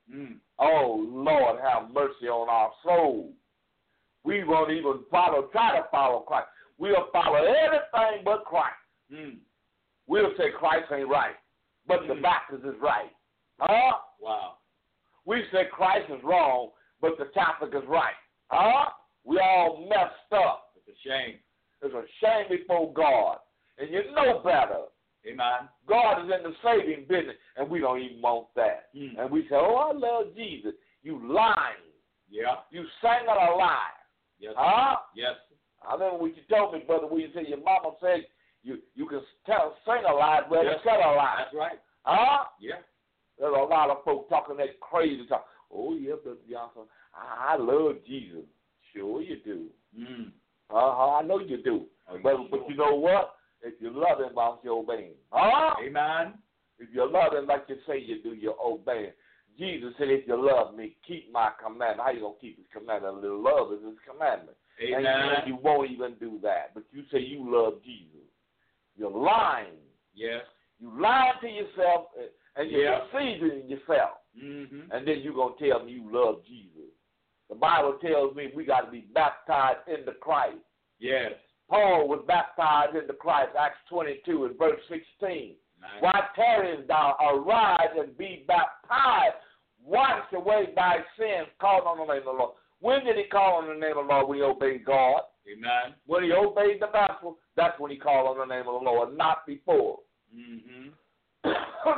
Oh, Lord, have mercy on our souls. We won't even try to follow Christ. We'll follow everything but Christ. We'll say Christ ain't right, but the Baptist is right. Wow. We say Christ is wrong, but the Catholic is right. We all messed up. It's a shame. It's a shame before God. And you know better. Amen. God is in the saving business, and we don't even want that. And we say, oh, I love Jesus. You lying. Yeah. You sang it a lie. Yes. Yes. I remember what you told me, Brother William, said your mama said you can sing a lie, but tell a lie. That's right. Yeah. There's a lot of folks talking that crazy talk. Oh, yeah, Brother Johnson, I love Jesus. Sure you do. I know you do. But you know what? If you love him, why don't you obey him? Amen. If you love him like you say you do, you obey him. Jesus said, if you love me, keep my commandment. How you going to keep his commandment? A little love is his commandment. Amen. And you won't even do that. But you say you love Jesus. You're lying. Yes. You lying to yourself, and you're deceiving yourself. And then you're going to tell me you love Jesus. The Bible tells me we got to be baptized into Christ. Yes. Paul was baptized into Christ, Acts 22 and verse 16. Why tarriest thou? Arise and be baptized. Wash away thy sins. Call on the name of the Lord. When did he call on the name of the Lord? When he obeyed God. Amen. When he obeyed the gospel, that's when he called on the name of the Lord, not before. A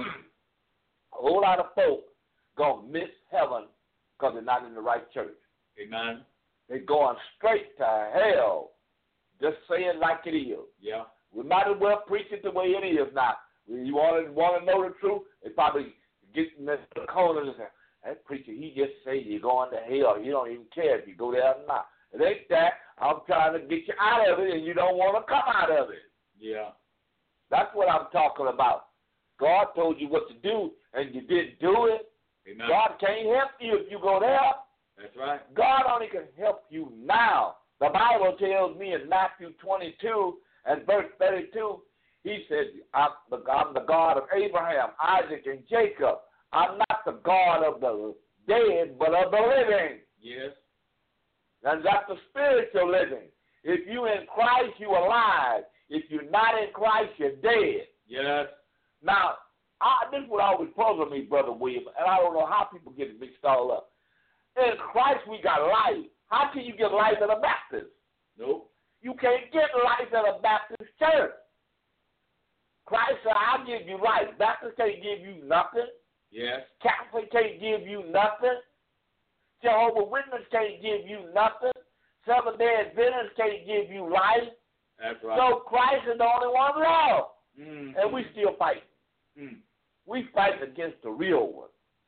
whole lot of folk going to miss heaven because they're not in the right church. Amen. They're going straight to hell. Just say it like it is. Yeah. We might as well preach it the way it is now. When you want to know the truth, they probably get in the corner and say, that preacher, he just say you're going to hell. You don't even care if you go there or not. It ain't that. I'm trying to get you out of it, and you don't want to come out of it. Yeah. That's what I'm talking about. God told you what to do, and you didn't do it. Amen. God can't help you if you go there. That's right. God only can help you now. The Bible tells me in Matthew 22 and verse 32, He said, I'm the God of Abraham, Isaac, and Jacob. I'm not the God of the dead, but of the living. Yes. And that's the spiritual living. If you in Christ, you alive. If you're not in Christ, you're dead. Yes. Now, this would always puzzle me, Brother William, and I don't know how people get it mixed all up. In Christ, we got life. How can you get life in a Baptist? Nope. You can't get life in a Baptist church. Christ said, I'll give you life. Baptist can't give you nothing. Yes. Catholic can't give you nothing. Jehovah's Witness can't give you nothing. Seventh-day Adventists can't give you life. That's right. So Christ is the only one left. Mm-hmm. And we still fight. Mm. We fighting against the real one.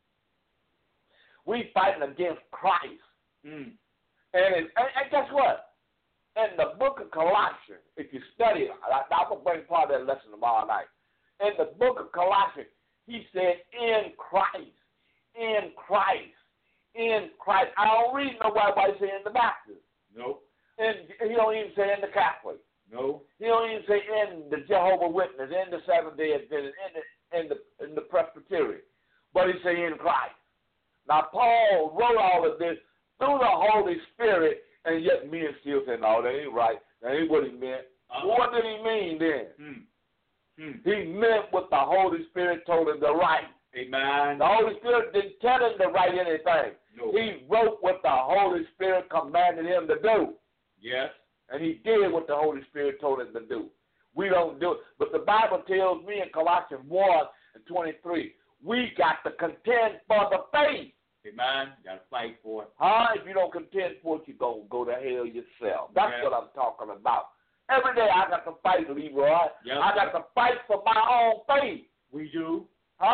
We fighting against Christ. Mm. And guess what? In the book of Colossians, if you study it, I'm going to bring part of that lesson tomorrow night. In the book of Colossians, he said, in Christ, in Christ, in Christ. I don't read nowhere why he said in the Baptist. Nope. And he don't even say in the Catholic. No. He don't even say in the Jehovah's Witness, in the Seventh-day Adventist, in the Presbyterian. But he say in Christ. Now, Paul wrote all of this through the Holy Spirit, and yet men still say, no, that ain't right. That ain't what he meant. What did he mean then? He meant what the Holy Spirit told him to write. Amen. The Holy Spirit didn't tell him to write anything. No. He wrote what the Holy Spirit commanded him to do. Yes. And he did what the Holy Spirit told him to do. We don't do it. But the Bible tells me in Colossians 1:23, we got to contend for the faith. Amen. Got to fight for it. If you don't contend for it, you're going to go to hell yourself. That's Yes. what I'm talking about. Every day I got to fight, Leroy. Yes. I got to fight for my own faith. We do.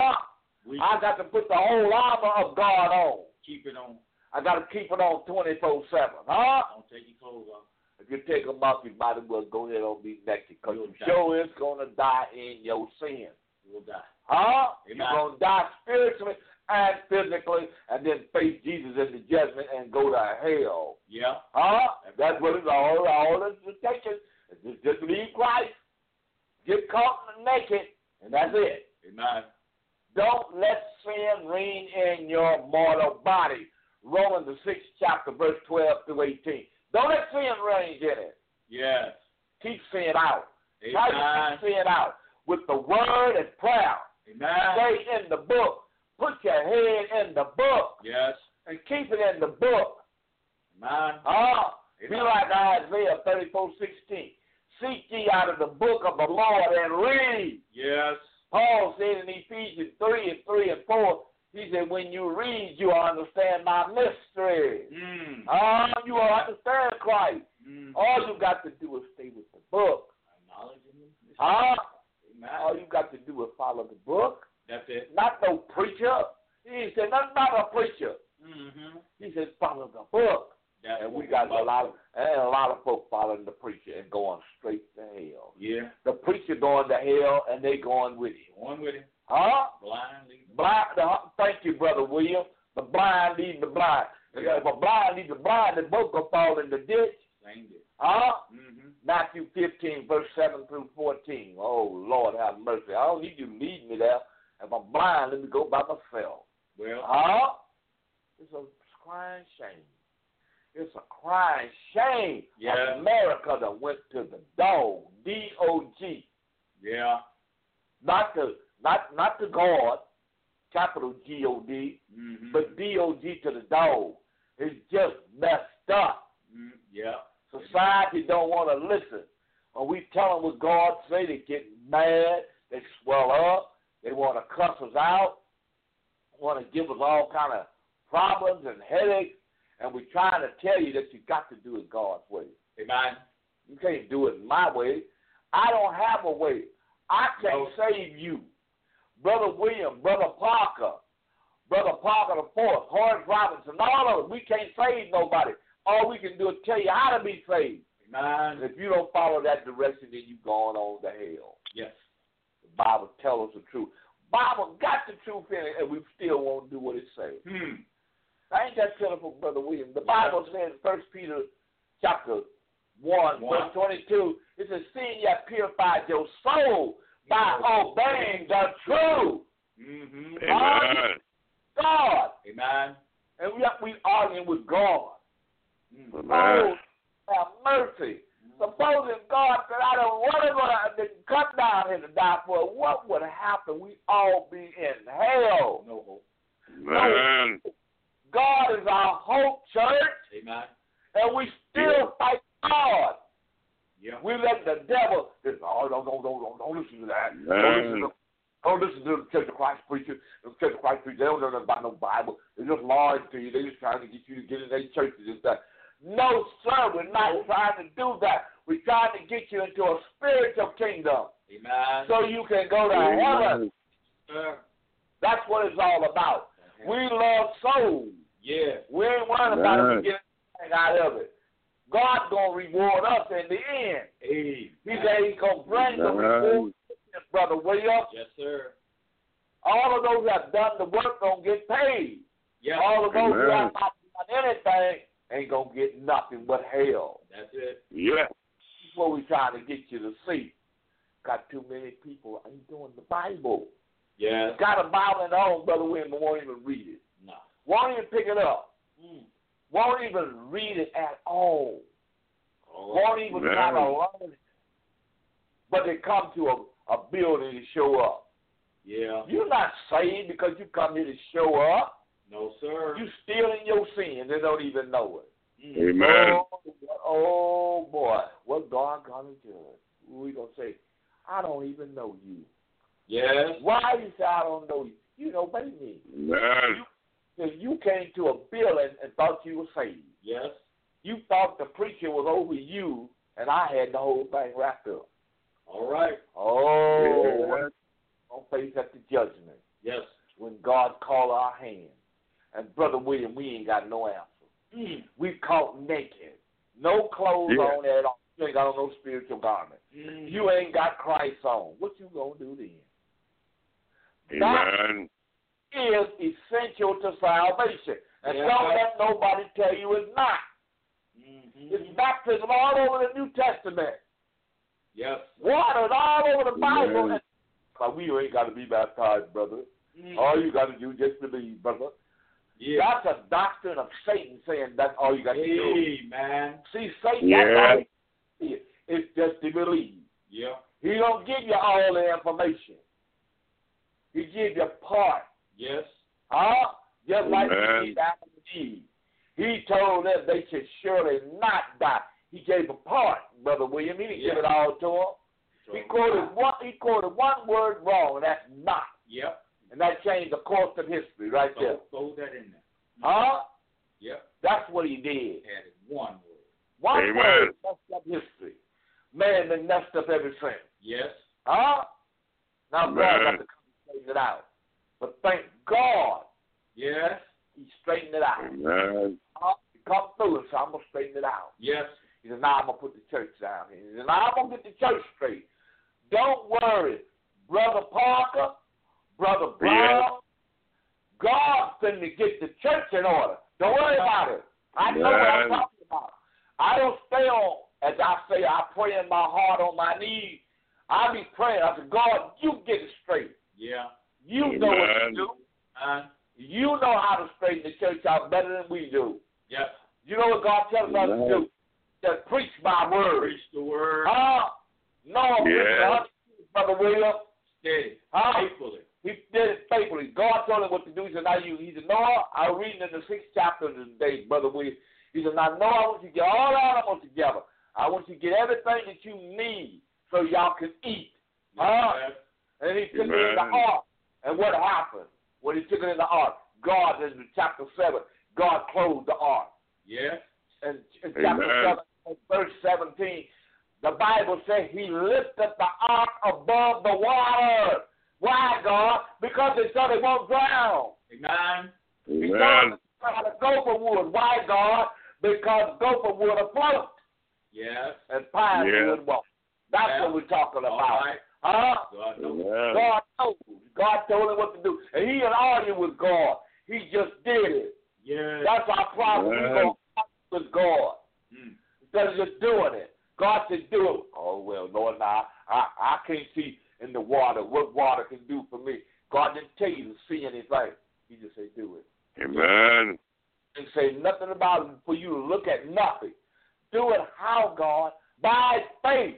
I got to put the whole armor of God on. Keep it on. I got to keep it on 24/7. Don't take your clothes off. If you take them off, you might as well go ahead and be naked, because You'll you die. sure is going to die in your sin. You'll die. You're going to die spiritually and physically, and then face Jesus in the judgment and go to hell. Yeah. That's what it's all is taking. Just leave Christ, get caught naked, and that's it. Amen. Don't let sin reign in your mortal body. Romans the 6th chapter, verse 12-18. Don't let sin reign in it. Yes. Keep sin out. Amen. Try to keep sin out with the word and prayer. Amen. Stay in the book. Put your head in the book. Yes. And keep it in the book. Amen. Be like Isaiah 34:16. Seek ye out of the book of the Lord and read. Yes. Paul said in Ephesians 3:3-4, he said, when you read, you will understand my mystery. You will understand Christ. All you got to do is stay with the book. All you got to do is follow the book. That's it. Not no preacher. He said nothing about a preacher. He said follow the book. And we got a lot of folks following the preacher and going straight to hell. Yeah. The preacher going to hell and they going with him. Going with him. Blind. Thank you, Brother William. The blind leading the blind. Yeah. If a blind leads the blind, they both gonna fall in the ditch. Same ditch. Matthew 15, verse 7-14. Oh, Lord, have mercy. I don't need you to lead me there. If I'm blind, let me go by myself. Well. It's a crying shame. It's a crying shame. Yeah. America that went to the dog. D-O-G. Yeah. Not to God, capital G-O-D, but D-O-G to the dog. It's just messed up. Yeah. Society don't want to listen. When we tell them what God say, they get mad, they swell up, they want to cuss us out, want to give us all kind of problems and headaches, and we're trying to tell you that you got to do it God's way. Amen. You can't do it my way. I don't have a way. I can't save you. Brother William, Brother Parker the Fourth, Horace Robinson, all of them, we can't save nobody. All we can do is tell you how to be saved. Amen. If you don't follow that direction, then you're going on to hell. Yes. The Bible tells us the truth. Bible got the truth in it, and we still won't do what it says. Ain't that pitiful, Brother William? The Bible says, 1 Peter chapter 1, verse 22, it says, seeing you have purified your soul by obeying the truth. Amen. God. Amen. And we arguing with God. Amen. Oh, have mercy. Supposing God said, I don't want to come down here to die for it, what would happen? We all be in hell. No hope. Amen. God is our hope, church. Amen. And we still fight God. Yeah. We let the devil, don't listen to that. Amen. Don't listen to the Church of Christ preacher. The Church of Christ preacher, they don't know nothing about no Bible. They're just lying to you. They're just trying to get you to get in their churches and stuff. No, sir, we're not trying to do that. We're trying to get you into a spiritual kingdom. Amen. So you can go to heaven. That's what it's all about. We love souls. Yeah. We ain't worried about it. We get anything out of it. God's going to reward us in the end. Amen. He said he's going to bring the reward, Brother William. Yes, sir. All of those that have done the work going to get paid. Yeah. All of those who have not done anything ain't going to get nothing but hell. That's it. Yeah. That's what we're trying to get you to see. Got too many people ain't doing the Bible. Yeah. Got a Bible at home, Brother William, but won't even read it. No. Won't even pick it up. Won't even read it at all. Won't even try to learn it. But they come to a building to show up. Yeah. You're not saved because you come here to show up. No, sir. You still in your sin. They don't even know it. Amen. Oh, boy. What God gonna judge? We gonna say, I don't even know you. Yes. Why you say I don't know you? You know me. Amen. You came to a building and thought you were saved. Yes. You thought the preacher was over you, and I had the whole thing wrapped up. All right. Oh, don't face at the judgment. Yes. When God call our hand. And Brother William, we ain't got no answer. We caught naked. No clothes on at all. You ain't got on no spiritual garment. You ain't got Christ on. What you gonna do then? Amen. That is essential to salvation. And don't let nobody tell you it's not. It's baptism all over the New Testament. Yes. Water all over the Bible. But we ain't got to be baptized, brother. All you got to do is just believe, brother. Yeah. That's a doctrine of Satan saying that's all you got to do. Amen. See, Satan, that's all he is. It's just to believe. Yeah. He don't give you all the information. He gives you part. Yes. Huh? Just like he did Adam and Eve. He told them they should surely not die. He gave a part, Brother William. He didn't give it all to them. So He quoted one word wrong, and that's not. Yep. And that changed the course of history right there. Throw that in there. Huh? Yep. That's what he did. Added one word. One word messed up history. Man been messed up ever since. Yes. Huh? Now God got to come and straighten it out. But thank God. Yes. He straightened it out. Amen. He come through and said, I'm going to straighten it out. Yes. He said, now I'm going to put the church down here. He said, now I'm going to get the church straight. Don't worry, Brother Parker, Brother Brown. God's going to get the church in order. Don't worry about it. I know what I'm talking about. I don't stay on, as I say, I pray in my heart on my knees. I be praying. I said, God, you get it straight. Yeah. You know what to do. You know how to straighten the church out better than we do. Yes. You know what God tells us to do? Just preach my word. Preach the word. No, Brother William. Steady. Faithfully. He did it faithfully. God told him what to do. He said, now he said, Noah, I'm reading in the 6th chapter of today, Brother William. He said, now, Noah, I want you to get all that animals together. I want you to get everything that you need so y'all can eat. And he took it in the ark. And what happened? When he took it in the ark, God, in chapter 7, God closed the ark. Yes. And in chapter 7, verse 17, the Bible says he lifted the ark above the water. Why, God? Because they thought it won't drown. Amen. He told them how to gopher wood. Why, God? Because gopher wood afloat. Yes. And pine wood won't. That's what we're talking about. Right. God knows. God told him what to do. And he didn't argue with God. He just did it. Yes. That's our problem. We go with God. instead of just doing it. God said, do it. Oh, well, Lord, now, I can't see in the water what water can do for me. God didn't tell you to see anything. He just said, do it. Amen. And say nothing about it for you to look at nothing. Do it how, God? By faith.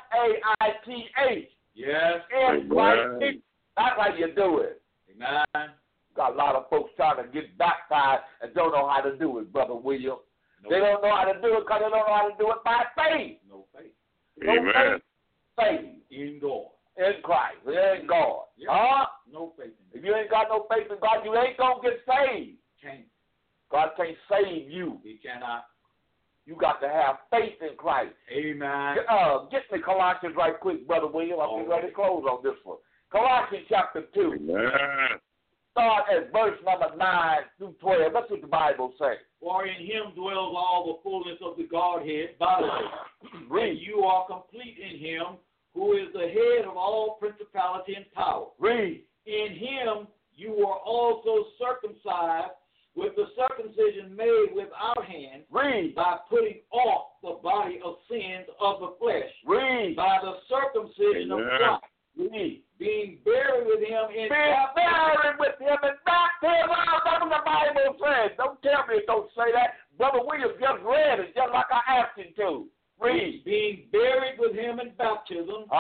F-A-I-T-H. Yes. In Christ Jesus. That's how you do it. Amen. Got a lot of folks trying to get baptized and don't know how to do it, Brother William. No. They don't know how to do it because they don't know how to do it by faith. No faith. Amen. Faith In God. in Christ, in God. Yep. No faith in If you ain't got no faith in God, you ain't going to get saved. Can't. God can't save you. He cannot. You got to have faith in Christ. Amen. Get me Colossians right quick, Brother William. I'm ready to close on this one. Colossians chapter 2. Amen. Start at verse number 9 through 12. That's what the Bible says. For in him dwells all the fullness of the Godhead bodily. Read. And you are complete in him, who is the head of all principality and power. Read. In him you were also circumcised with the circumcision made without hands, Read. by putting off the body of sins of the flesh, Read. by the circumcision of Amen. Christ, Read. being buried with him in Buried with him in baptism. That's what the Bible says. Don't tell me it don't say that. Brother William just read it just like I asked him to. Read. being buried with him in baptism,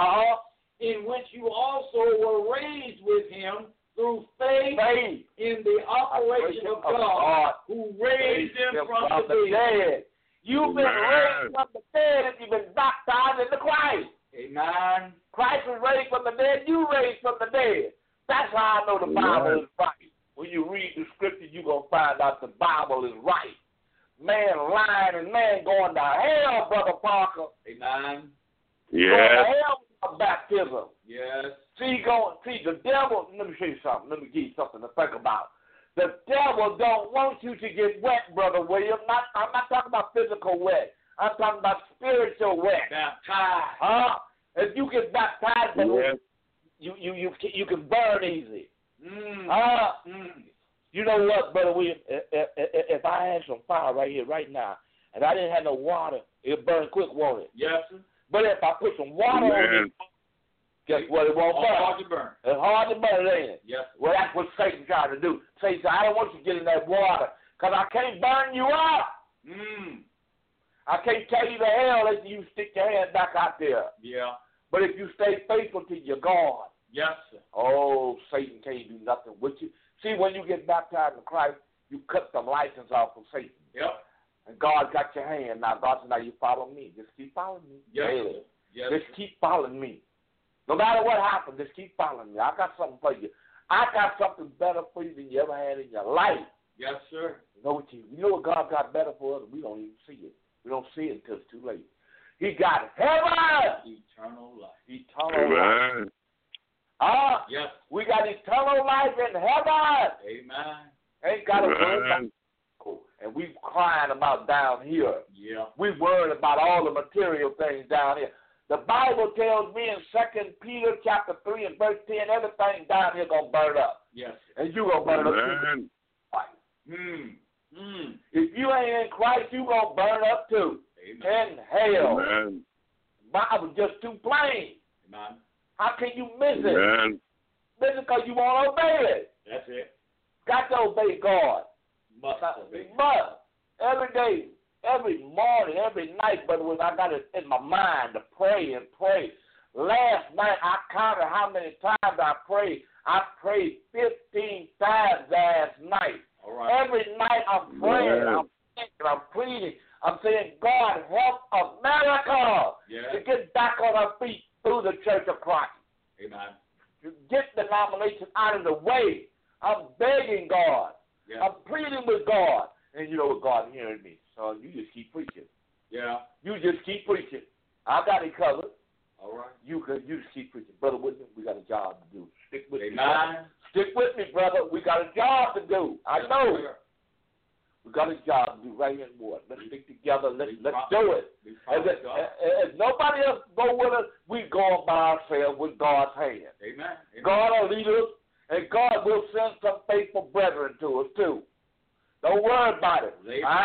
in which you also were raised with him through faith Faith. in the operation of God, who raised him from the dead. You've been Amen. raised from the dead if you've been baptized into Christ. Amen. Christ was raised from the dead. You raised from the dead. That's how I know the Bible is right. When you read the scripture, you're going to find out the Bible is right. Man lying and man going to hell, Brother Parker. Amen. Going to Yes. hell with baptism. Yes. See, the devil, let me show you something. Let me give you something to think about. The devil don't want you to get wet, Brother William. I'm not talking about physical wet. I'm talking about spiritual wet. Baptized. If you get baptized, Yes. you can burn easy. Mm. You know what, Brother William? If I had some fire right here, right now, and I didn't have no water, it'd burn quick, won't it? Yes, sir. But if I put some water on Amen. it, guess what? It won't burn. Hard to burn. It's hard to burn, ain't it? Yes, sir. Well, that's what Satan tried to do. Satan said, I don't want you to get in that water because I can't burn you up. I can't tell you to hell if you stick your hand back out there. Yeah. But if you stay faithful to your God, Yes, sir. oh, Satan can't do nothing with you. See, when you get baptized in Christ, you cut the license off of Satan. Yep. And God got your hand. Now, God said, now you follow me. Just keep following me. Yes, Daily. sir. Yes, Just sir. keep following me. No matter what happens, just keep following me. I got something for you. I got something better for you than you ever had in your life. Yes, sir. You know what God got better for us? We don't even see it. We don't see it until it's too late. He got heaven. Eternal life. Eternal life. Amen. Yes. We got eternal life in heaven. Amen. Ain't got to worry about Amen. and we crying about down here. Yeah. We worried about all the material things down here. The Bible tells me in 2 Peter chapter 3 and verse 10, everything down here going to burn up. Yes. And you going to burn up Amen. too. Mm. If you ain't in Christ, you going to burn up too. Amen. In hell. Amen. Bible just too plain. Amen. How can you miss it? Amen. Miss it because you won't obey it. That's it. Got to obey God. Must obey. But every day, every morning, every night, but when I got it in my mind to pray and pray. Last night I counted how many times I prayed. I prayed 15 times last night. All right. Every night I'm praying, Yeah. I'm thinking, I'm pleading. I'm saying, God, help America Yeah. to get back on her feet through the Church of Christ. Amen. To get the denomination out of the way. I'm begging God. Yeah. I'm pleading with God. And you know what? God hearing me. So you just keep preaching. Yeah. You just keep preaching. I got it covered. All right. You just keep preaching. Brother Whitman, we got a job to do. Stick with me. Amen. Stick with me, brother. We got a job to do. I Yes, know. sir. We got a job to do right here in Ward. Let's stick together. Let's do it. We As, promise God. as nobody else go with us, we go by ourselves with God's hand. Amen. Amen. God will lead us, and God will send some faithful brethren to us, too. Don't worry about it.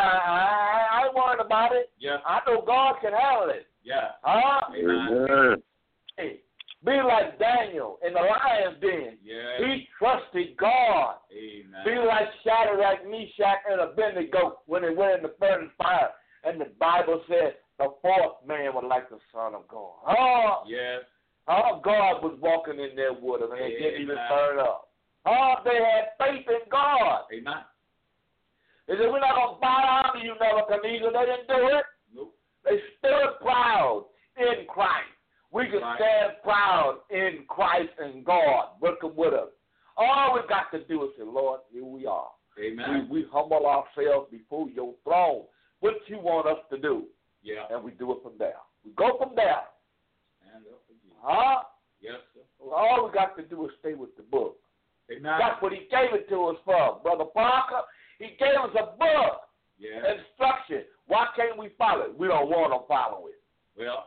I ain't worried about it. Yeah. I know God can handle it. Yeah. Amen. Hey, be like Daniel in the lion's den. Yeah. He trusted God. Amen. Be like Shadrach, Meshach, and Abednego when they went in the furnace fire. And the Bible says the fourth man was like the Son of God. Yes. God was walking in there with them, and they didn't even Amen. burn up. They had faith in God. Amen. They said, we're not going to bow down to you, Nebuchadnezzar. They didn't do it. Nope. They stood proud in Christ. We can stand proud in Christ and God working with us. All we got to do is say, Lord, here we are. Amen. We humble ourselves before your throne. What you want us to do. Yeah. And we do it from there. We go from there. And up again. Yes, sir. All we got to do is stay with the book. Amen. That's what he gave it to us for. Brother Parker, he gave us a book. Yeah. Instruction. Why can't we follow it? We don't want to follow it. Well.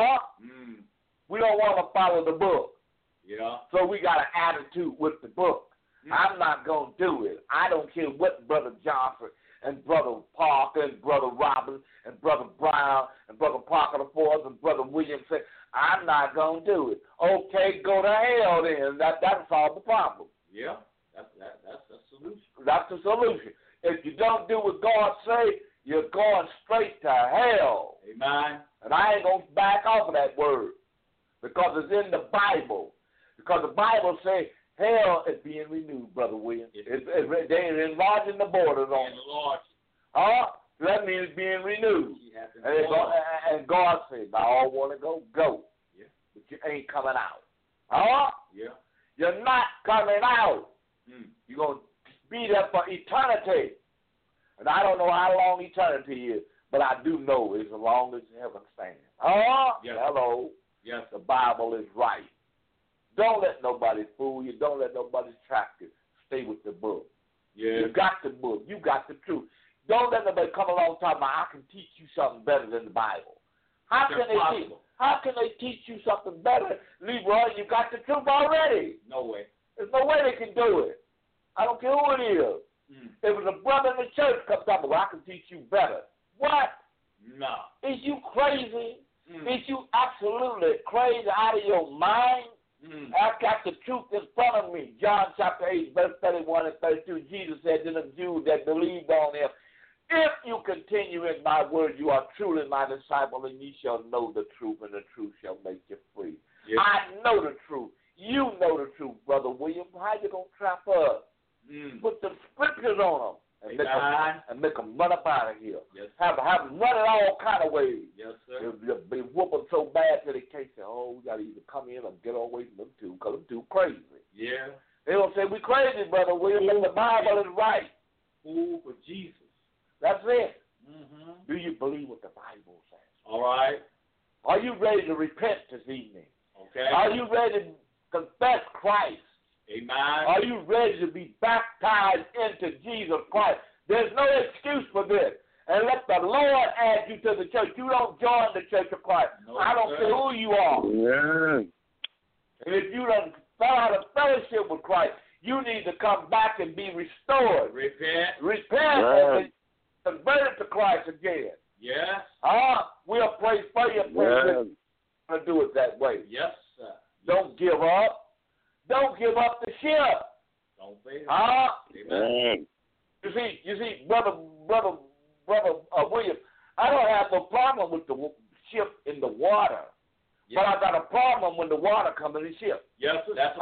We don't want to follow the book. Yeah. So we got an attitude with the book. I'm not going to do it. I don't care what Brother Johnson and Brother Parker and Brother Robbins and Brother Brown and Brother Parker the Fourth and Brother Williams say. I'm not going to do it. Okay, go to hell then. That'll solve the problem. Yeah. That's the solution. That's the solution. If you don't do what God say, you're going straight to hell. Amen. And I ain't going to back off of that word because it's in the Bible. Because the Bible says hell is being renewed, Brother Williams. They're enlarging the borders on it. That means being renewed. And God said, I all want to go. Yeah. But you ain't coming out. Yeah. You're not coming out. You're going to be there for eternity. And I don't know how long eternity is, but I do know it's as long as heaven stands. Yes. Hello. Yes. The Bible is right. Don't let nobody fool you. Don't let nobody trap you. Stay with the book. Yeah. You got the book. You got the truth. Don't let nobody come along talking about I can teach you something better than the Bible. How can they teach you something better, Leroy? You got the truth already. No way. There's no way they can do it. I don't care who it is. If it's a brother in the church comes up, well, I can teach you better. What? No. Is you crazy? Is you absolutely crazy out of your mind? I've got the truth in front of me. John chapter 8, verse 31 and 32, Jesus said to the Jews that believed on him, if you continue in my word, you are truly my disciple, and ye shall know the truth, and the truth shall make you free. Yes. I know the truth. You know the truth, Brother William. How you going to trap us? Put the scriptures on them and make them run up out of here. Yes. Have them run it all kind of ways. Yes, sir. They'll be whooping so bad that they can't say, we got to either come in or get away from them two because them two crazy. Yeah. They don't say we crazy, Brother William, but the Bible is right. Fool for Jesus. That's it. Do you believe what the Bible says? All right. Are you ready to repent this evening? Okay. Are you ready to confess Christ? Amen. Are you ready to be baptized into Jesus Christ? There's no excuse for this. And let the Lord add you to the church. You don't join the church of Christ. No, I don't care who you are. Yeah. And if you don't fell out of fellowship with Christ, you need to come back and be restored. Repent. And be converted to Christ again. Yes. We'll pray for you. Pray to do it that way. Yes, sir. Don't give up. Don't give up the ship. Don't fail. Amen. You see, brother William, I don't have no problem with the ship in the water, but I got a problem when the water comes in the ship. Yes, sir. That's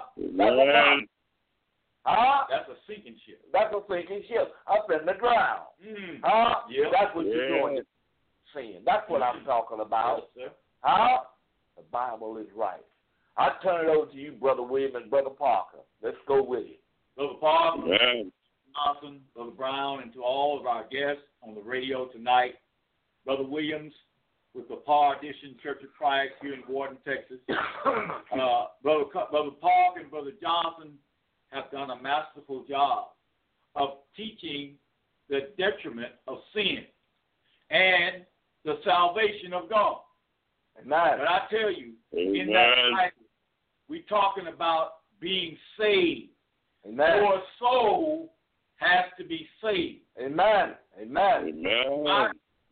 a sinking ship. That's a sinking ship. I'm finna drown. That's what you're doing. Sin. That's what I'm talking about. Yes, sir. The Bible is right. I turn it over to you, Brother William and Brother Parker. Let's go with it. Brother Parker, Johnson, Brother Brown, and to all of our guests on the radio tonight, Brother Williams with the Par Edition Church of Christ here in Gordon, Texas. Brother Parker and Brother Johnson have done a masterful job of teaching the detriment of sin and the salvation of God. Amen. But I tell you, in that Bible, we're talking about being saved. Amen. Your soul has to be saved. Amen. Amen. Amen.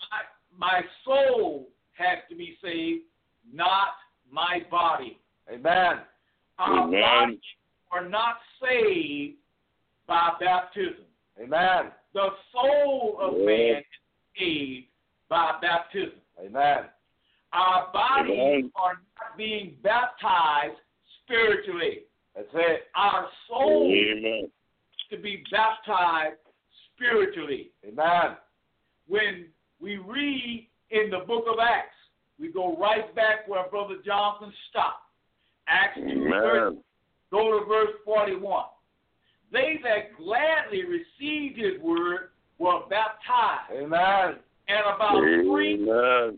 My soul has to be saved, not my body. Amen. Our Amen. bodies are not saved by baptism. Amen. The soul of man is saved by baptism. Amen. Our bodies Amen. are not being baptized spiritually. That's it. Our soul Amen. to be baptized spiritually. Amen. When we read in the book of Acts, we go right back where Brother Johnson stopped. Acts 2:30. Amen. Go to verse 41. They that gladly received his word were baptized, Amen. and about 3 Amen.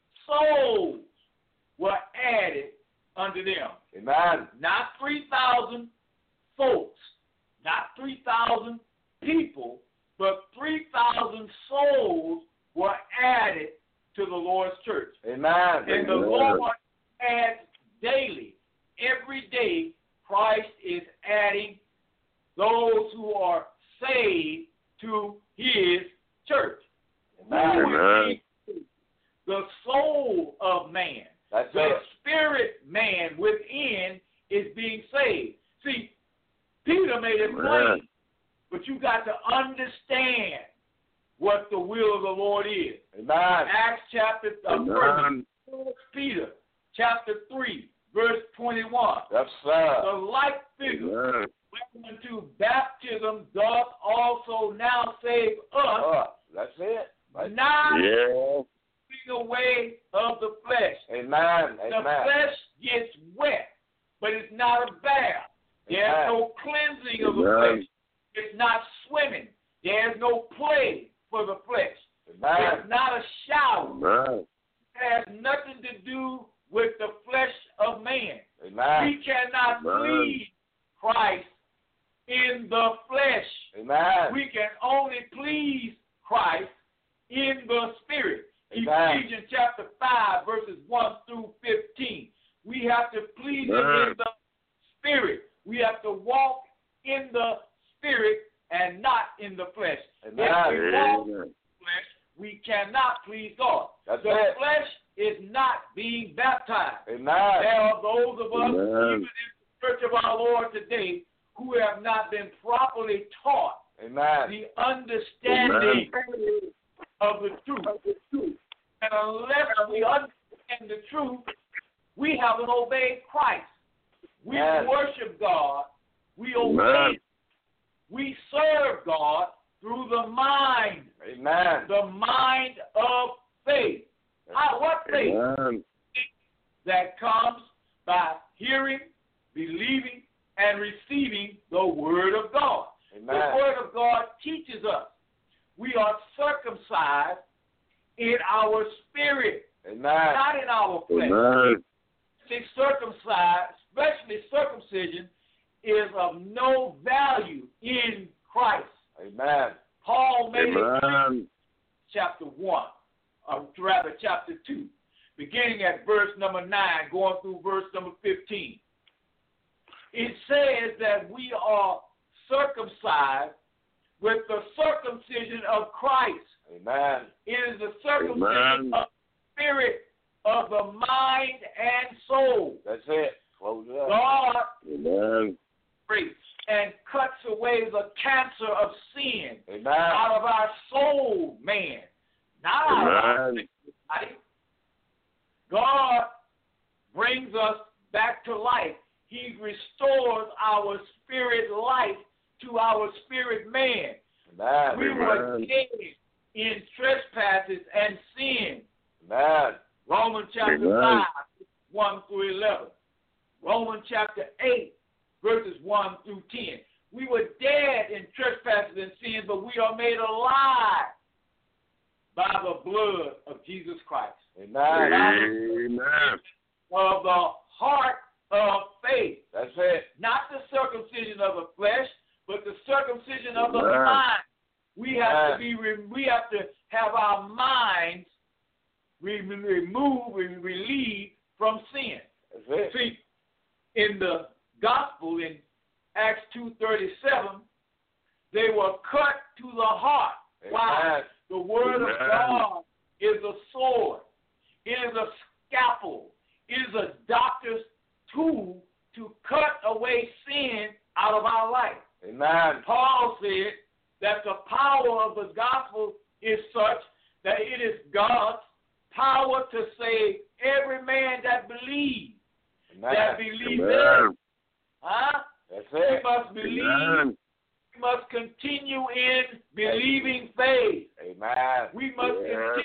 souls were added unto them. Amen. Not 3,000 folks, not 3,000 people, but 3,000 souls were added to the Lord's church. Amen. And the Lord adds daily. Every day, Christ is adding those who are saved to his church. Amen. The soul of man, That's the it. spirit man within is being saved. See, Peter made it plain, but you got to understand what the will of the Lord is. Amen. Acts chapter 1 Peter chapter 3, verse 21. Yes, sir. The like figure Amen. unto baptism doth also now save us, That's it. Right. not Yeah. taking away of the flesh. Amen. The Amen. flesh gets wet, but it's not a bath. There's Amen. no cleansing of the Amen. flesh. It's not swimming. There's no play for the flesh. Amen. It's not a shower. Amen. It has nothing to do with the flesh of man. Amen. We cannot Amen. please Christ in the flesh. Amen. We can only please Christ in the spirit. Amen. Ephesians chapter 5, verses 1 through 15. We have to please him in the spirit. We have to walk in the spirit and not in the flesh. Amen. If we walk in Amen. the flesh, we cannot please God. That's The it. flesh is not being baptized. Amen. There are those of us, Amen. even in the church of our Lord today, who have not been properly taught Amen. the understanding of the truth. And unless we understand the truth, we haven't obeyed Christ. We Amen. worship God. We obey. Amen. We serve God through the mind, Amen. the mind of faith. What faith? Amen. That comes by hearing, believing, and receiving the Word of God. Amen. The Word of God teaches us we are circumcised in our spirit, Amen. not in our flesh. Amen. See, circumcised, especially circumcision, is of no value in Christ. Amen. Paul made it clear, Amen. chapter 1, or rather chapter 2, beginning at verse number 9, going through verse number 15. It says that we are circumcised with the circumcision of Christ. Amen. It is the circumcision Amen. of the spirit, of the mind and soul. That's it. Close it up. God Amen. breaks and cuts away the cancer of sin Amen. out of our soul, man, not out of our Amen. body. God brings us back to life. He restores our spirit life to our spirit man. Amen. We were Amen. dead in trespasses and sin. Amen. Romans chapter Amen. 5, 1 through 11. Romans chapter 8, verses 1 through 10. We were dead in trespasses and sins, but we are made alive by the blood of Jesus Christ. Amen. Amen. Of the heart of faith. That's it. Not the circumcision of the flesh, but the circumcision of the Amen. mind. We have to Amen. we have to have our minds removed and relieved from sin. That's it. See, in the gospel in Acts 2:37, They were cut to the heart. Amen. Why? The word Amen. of God is a sword. It is a scalpel. It is a doctor's tool to cut away sin out of our life. Amen. Paul said that the power of the gospel is such that it is God's power to save every man that believes. Amen. That believes in Amen. him. Huh? That's We it. must believe. Amen. We must continue in believing faith. Amen. We must Yes. continue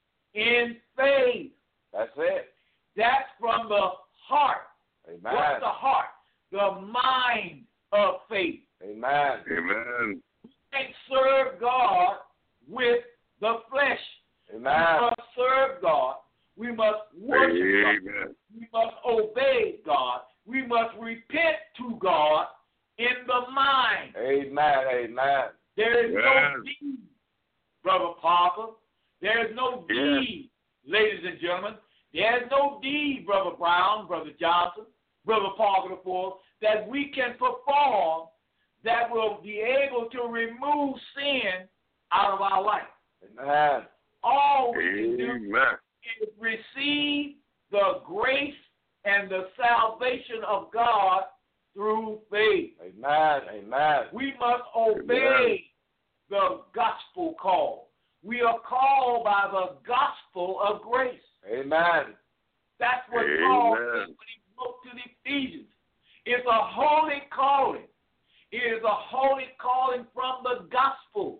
in faith. That's it. That's from the heart. Amen. What's the heart? The mind of faith. Amen. Amen. We can't serve God with the flesh. Amen. We must serve God. We must worship God. Amen. We must obey God. We must repent to God in the mind. Amen. Amen. There is no Yes. deed, Brother Parker. There is no Yes. deed, ladies and gentlemen. There is no deed, Brother Brown, Brother Johnson, Brother Parker the Fourth, that we can perform that will be able to remove sin out of our life. Amen. All we can do Amen. is receive the grace and the salvation of God through faith. Amen. Amen. We must obey the gospel call. We are called by the gospel of grace. Amen. That's what Paul said Amen. when he wrote to the Ephesians. It's a holy calling. It is a holy calling from the gospel.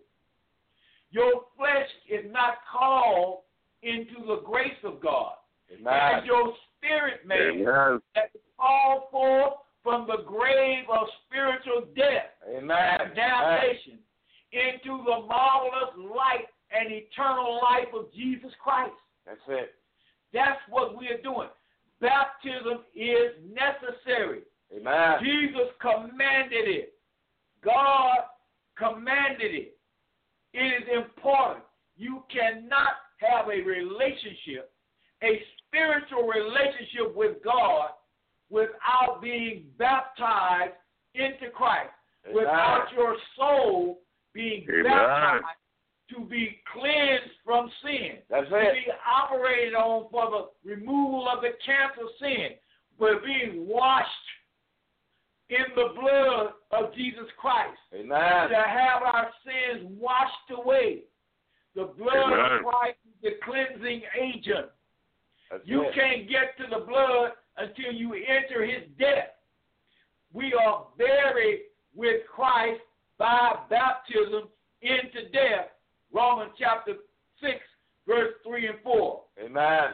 Your flesh is not called into the grace of God. Amen. It is your spirit man Amen. that is called forth from the grave of spiritual death Amen. and damnation into the marvelous light and eternal life of Jesus Christ. That's it. That's what we are doing. Baptism is necessary. Amen. Jesus commanded it. God commanded it. It is important. You cannot have a relationship, a spiritual relationship with God without being baptized into Christ, Amen. without your soul being Amen. baptized to be cleansed from sin, That's to it. be operated on for the removal of the cancer of sin, but being washed in the blood of Jesus Christ, Amen. to have our sins washed away. The blood Amen. of Christ is the cleansing agent. That's You it. can't get to the blood until you enter his death. We are buried with Christ by baptism into death. Romans chapter 6, verse 3 and 4. Amen.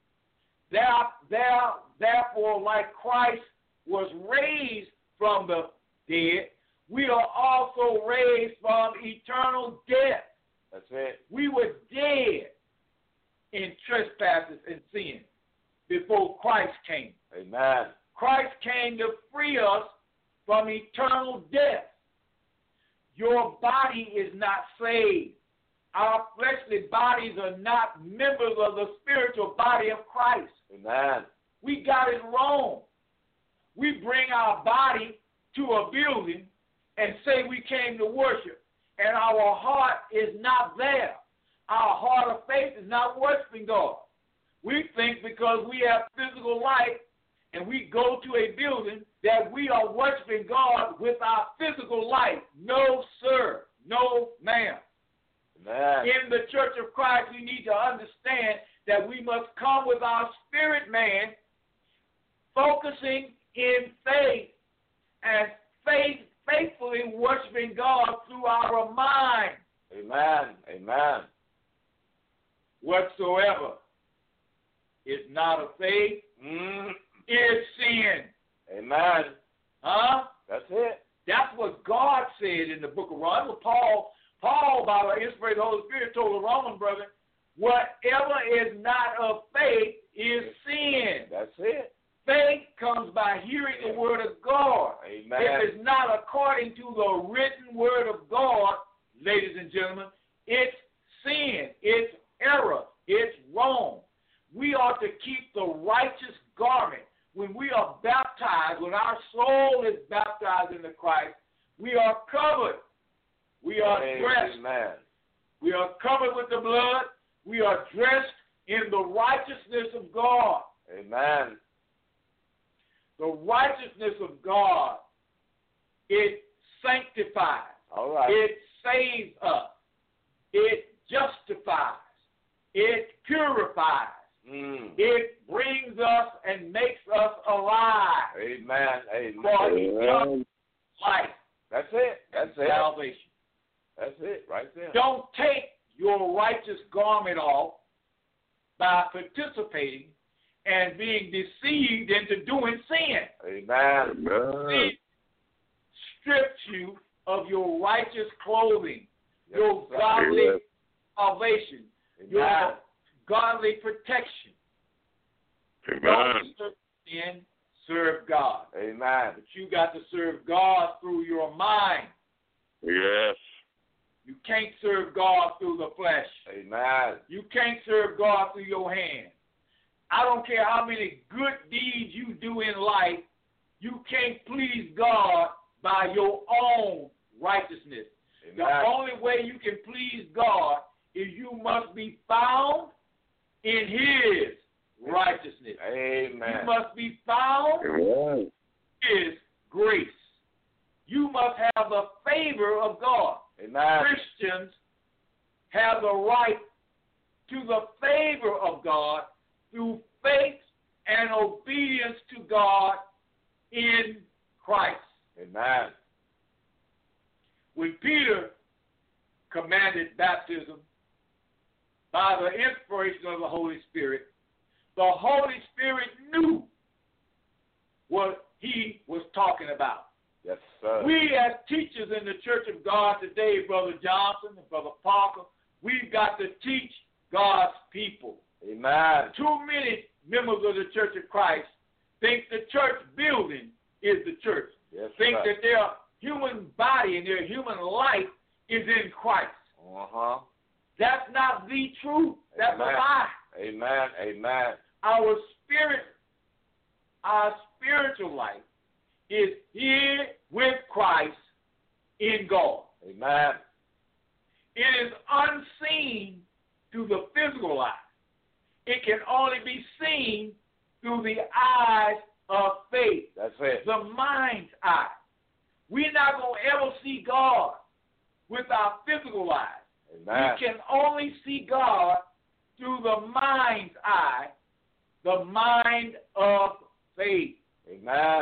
Therefore, like Christ was raised from the dead, we are also raised from eternal death. That's it. We were dead in trespasses and sin before Christ came. Amen. Christ came to free us from eternal death. Your body is not saved. Our fleshly bodies are not members of the spiritual body of Christ. Amen. We got it wrong. We bring our body to a building and say we came to worship, and our heart is not there. Our heart of faith is not worshiping God. We think because we have physical life and we go to a building that we are worshiping God with our physical life. No, sir. No, ma'am. Amen. In the Church of Christ, we need to understand that we must come with our spirit man, focusing in faith and faithfully worshiping God through our mind. Amen. Amen. Whatsoever is not of faith is sin. Amen. Huh? That's it. That's what God said in the book of Romans. Paul, by the inspiration of the Holy Spirit, told the Roman brother, whatever is not of faith is sin. That's it. Faith comes by hearing the word of God. Amen. If it's not according to the written word of God, ladies and gentlemen, it's sin, it's error, it's wrong. We ought to keep the righteous garment. When we are baptized, when our soul is baptized into Christ, we are covered We are dressed. Amen. We are covered with the blood. We are dressed in the righteousness of God. Amen. The righteousness of God, it sanctifies. All right. It saves us. It justifies. It purifies. It brings us and makes us alive. Amen. For eternal life. That's it. That's it. Salvation. That's it right there. Don't take your righteous garment off by participating and being deceived into doing sin. Amen. Sin strips you of your righteous clothing, your godly salvation, your godly protection. Amen. Don't serve sin, serve God. Amen. But you got to serve God through your mind. Yes. You can't serve God through the flesh. Amen. You can't serve God through your hand. I don't care how many good deeds you do in life, you can't please God by your own righteousness. Amen. The only way you can please God is you must be found in His righteousness. Amen. You must be found in His grace. You must have the favor of God. Amen. Christians have the right to the favor of God through faith and obedience to God in Christ. Amen. When Peter commanded baptism by the inspiration of the Holy Spirit, the Holy Spirit knew what he was talking about. Yes, sir. We as teachers in the Church of God today, Brother Johnson and Brother Parker, we've got to teach God's people. Amen. Too many members of the Church of Christ think the church building is the church. Yes, think sir. that their human body and their human life is in Christ. Uh-huh. That's not the truth. That's Amen. a lie. Amen. Amen. Our spiritual life is here with Christ in God. Amen. It is unseen through the physical eye. It can only be seen through the eyes of faith. That's it. The mind's eye. We're not going to ever see God with our physical eyes. Amen. We can only see God through the mind's eye, the mind of faith. Amen.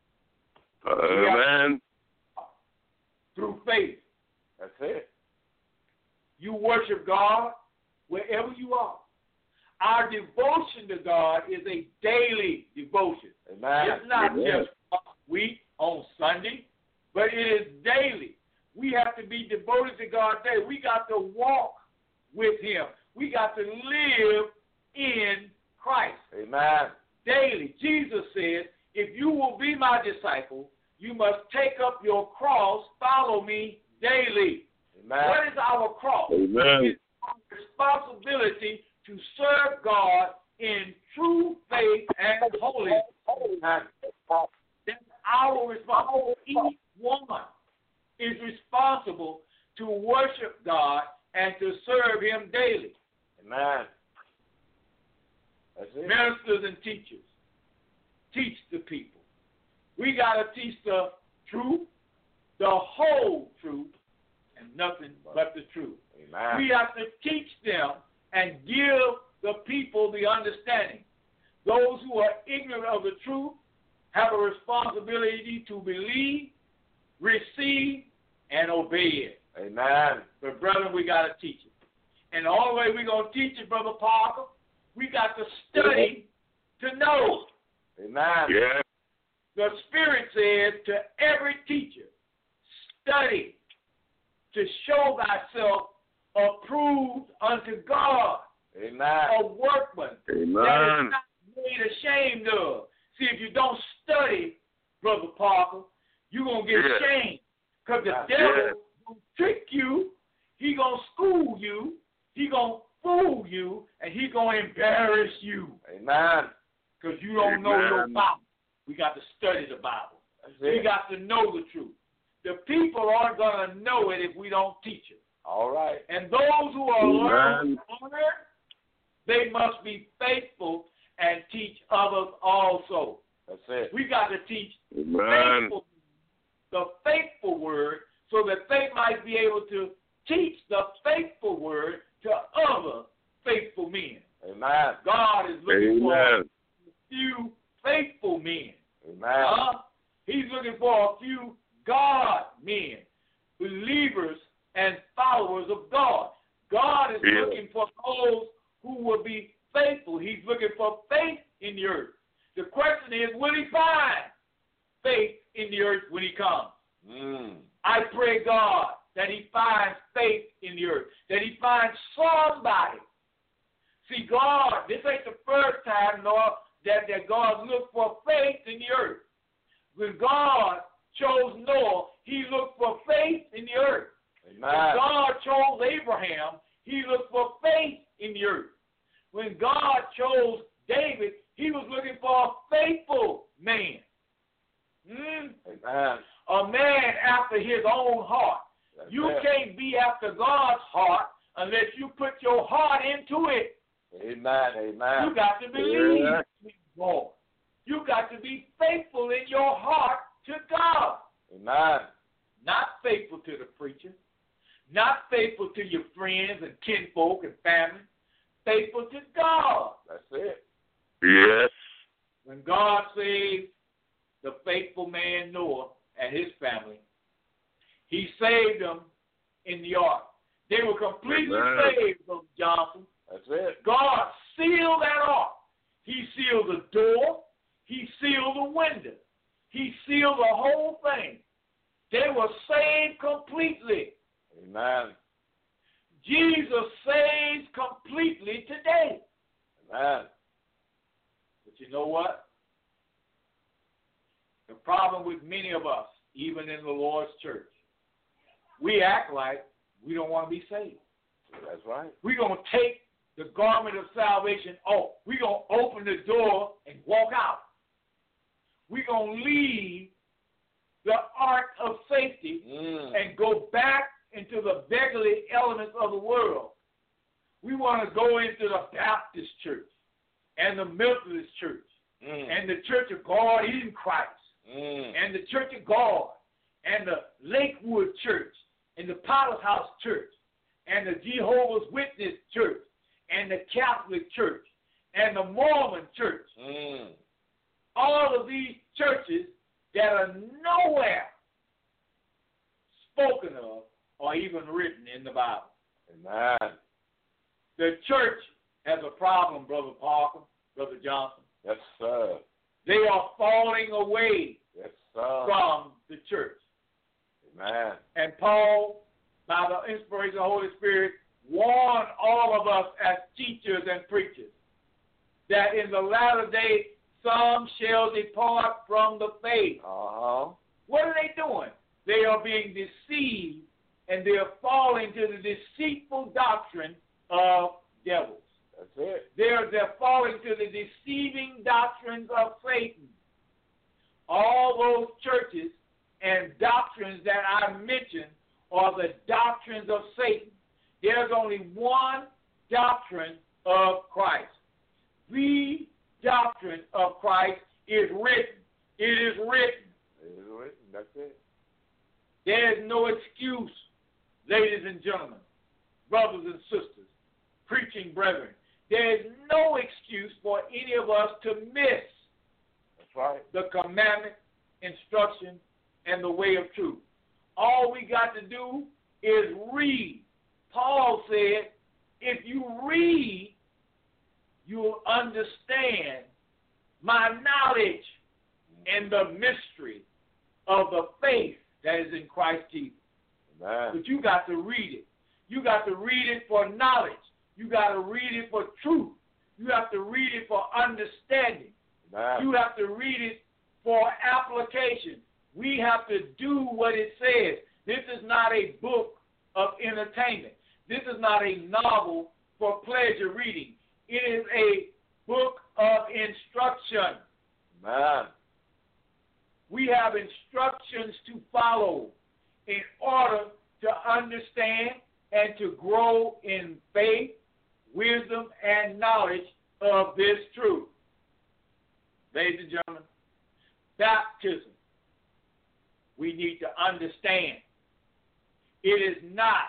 Amen. Through faith. That's it. You worship God wherever you are. Our devotion to God is a daily devotion. Amen. It's not Amen. just once a week on Sunday, but it is daily. We have to be devoted to God daily. We got to walk with Him. We got to live in Christ. Amen. Daily. Jesus said, if you will be my disciple, you must take up your cross, follow me daily. Amen. What is our cross? Amen. It's our responsibility to serve God in true faith and holiness. That's our responsibility. Each one is responsible to worship God and to serve Him daily. Amen. That's it. Ministers and teachers, teach the people. We got to teach the truth, the whole truth, and nothing but the truth. Amen. We have to teach them and give the people the understanding. Those who are ignorant of the truth have a responsibility to believe, receive, and obey it. Amen. But, brethren, we got to teach it. And the only way we're going to teach it, Brother Parker, we got to study to know. Amen. Yeah. The Spirit says to every teacher, study to show thyself approved unto God, Amen. a workman that is Amen. not made ashamed of. See, if you don't study, Brother Parker, you're going to get Yeah. shamed. Because the Yeah. devil will trick you, he going to school you, he going to fool you, and he going to embarrass you. Amen. Because you don't know your Amen. Bible. We got to study the Bible. That's We it. got to know the truth. the people aren't going to know it if we don't teach it. All right. And those who are learners, they must be faithful and teach others also. That's it. We got to teach Amen. the faithful word so that they might be able to teach the faithful word to other faithful men. Amen. God is looking for Amen. a few faithful men. Amen. He's looking for a few God men, believers and followers of God. God is looking for those who will be faithful. He's looking for faith in the earth. The question is, will he find faith in the earth when he comes? I pray, God, that he finds faith in the earth, that he finds somebody. See, God, this ain't the first time, Lord, that God looked for faith in the earth. When God chose Noah, he looked for faith in the earth. Amen. When God chose Abraham, he looked for faith in the earth. When God chose David, he was looking for a faithful man. Amen. A man after his own heart. You can't be after God's heart unless you put your heart into it. Amen. Amen. You got to believe in God. You got to be faithful in your heart to God. Amen. Not faithful to the preacher. Not faithful to your friends and kinfolk and family. Faithful to God. That's it. Yes. When God saved the faithful man Noah and his family, he saved them in the ark. They were completely saved, Brother Johnson. That's it. God sealed that ark. He sealed the door. He sealed the window. He sealed the whole thing. They were saved completely. Amen. Jesus saves completely today. Amen. But you know what? The problem with many of us, even in the Lord's church, we act like we don't want to be saved. That's right. We're going to take the garment of salvation off. We're going to open the door and walk out. We're going to leave the ark of safety and go back into the beggarly elements of the world. We want to go into the Baptist church and the Methodist church and the Church of God in Christ and the Church of God and the Lakewood church and the Potter's House church and the Jehovah's Witness church and the Catholic church and the Mormon church. All of these churches that are nowhere spoken of or even written in the Bible. Amen. The church has a problem, Brother Parker, Brother Johnson. Yes, sir. They are falling away Yes, sir. from the church. Amen. And Paul, by the inspiration of the Holy Spirit, warned all of us as teachers and preachers that in the latter day some shall depart from the faith. What are they doing? They are being deceived, and they are falling to the deceitful doctrine of devils. That's it. They're falling to the deceiving doctrines of Satan. All those churches and doctrines that I mentioned are the doctrines of Satan. There's only one doctrine of Christ. The doctrine of Christ is written. It is written. It is written. That's it. There is no excuse, ladies and gentlemen, brothers and sisters, preaching brethren. There is no excuse for any of us to miss the commandment, instruction, and the way of truth. All we got to do is read. Paul said, if you read, you'll understand my knowledge and the mystery of the faith that is in Christ Jesus. Amen. But you got to read it. You got to read it for knowledge. You got to read it for truth. You have to read it for understanding. Amen. You have to read it for application. We have to do what it says. This is not a book of entertainment. This is not a novel for pleasure reading. It is a book of instruction. Amen. We have instructions to follow. in order to understand and to grow in faith, wisdom, and knowledge of this truth. Ladies and gentlemen, baptism, we need to understand, it is not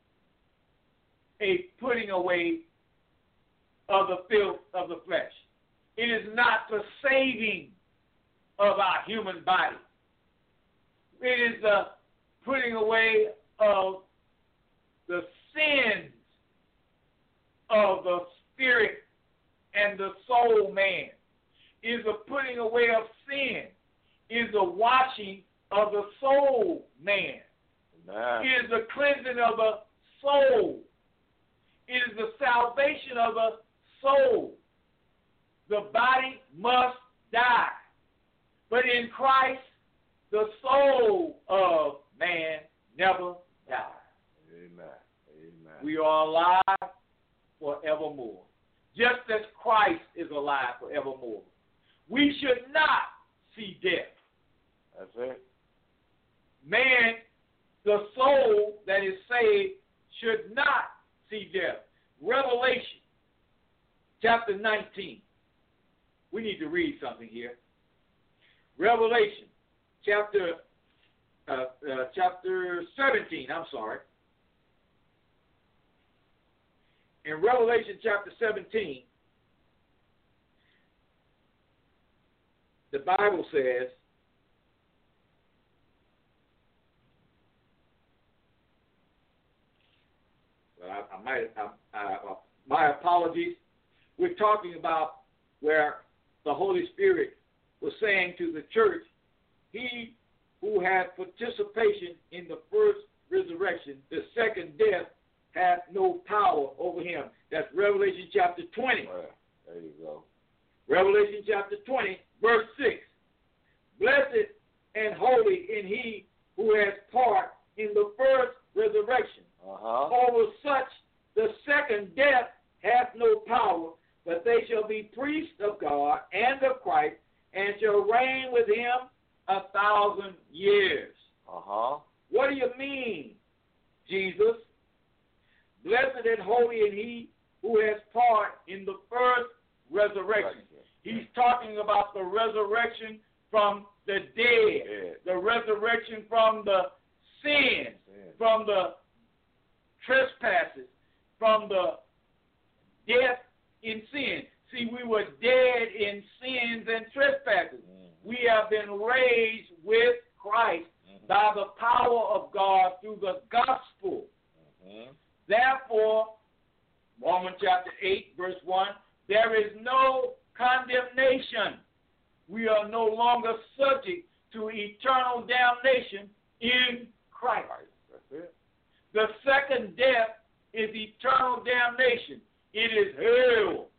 a putting away of the filth of the flesh. It is not the saving of our human body. It is the putting away of the sins of the spirit and the soul man. It is the putting away of sin. It is the washing of the soul man. Amen. It is the cleansing of the soul. It is the salvation of the soul. The body must die. But in Christ, the soul of man never dies. Amen. Amen. We are alive forevermore. Just as Christ is alive forevermore. We should not see death. That's it. Man, the soul that is saved, should not see death. Revelation chapter 19. We need to read something here. Revelation chapter 17, I'm sorry. In Revelation chapter 17, the Bible says, my apologies. We're talking about where the Holy Spirit was saying to the church, he who had participation in the first resurrection, the second death, hath no power over him. That's Revelation chapter 20. There you go. Revelation chapter 20, verse 6. Blessed and holy in he who has part in the first resurrection. Over such the second death hath no power, but they shall be priests of God and of Christ, and shall reign with him 1,000 years. What do you mean, Jesus? Blessed and holy in he who has part in the first resurrection. He's talking about the resurrection from the dead, the resurrection from the sin, from the trespasses, from the death in sin. See, we were dead in sins and trespasses. We have been raised with Christ by the power of God through the gospel. Therefore, Romans chapter 8, verse 1, there is no condemnation. We are no longer subject to eternal damnation in Christ. That's it. The second death is eternal damnation. It is hell.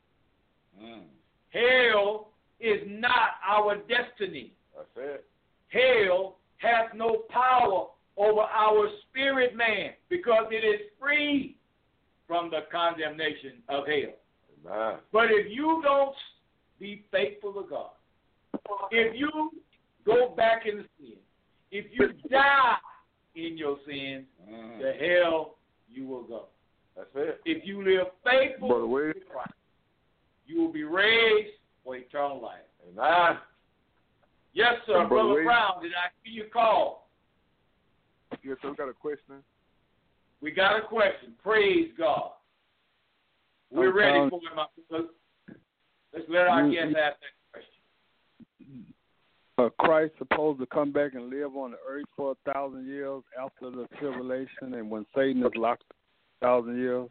Hell is not our destiny. That's it. Hell has no power over our spirit man because it is free from the condemnation of hell. Amen. But if you don't be faithful to God, if you go back in sin, if you die in your sins, to hell you will go. That's it. If you live faithful to Christ, you will be raised for eternal life. Amen. Yes, sir. Brother Brown, did I hear you call? Yes, sir. We got a question. We got a question. Praise God. We're ready for it, my brother. Let's let our guest ask that question. Christ supposed to come back and live on the earth for 1,000 years after the tribulation and when Satan is locked 1,000 years?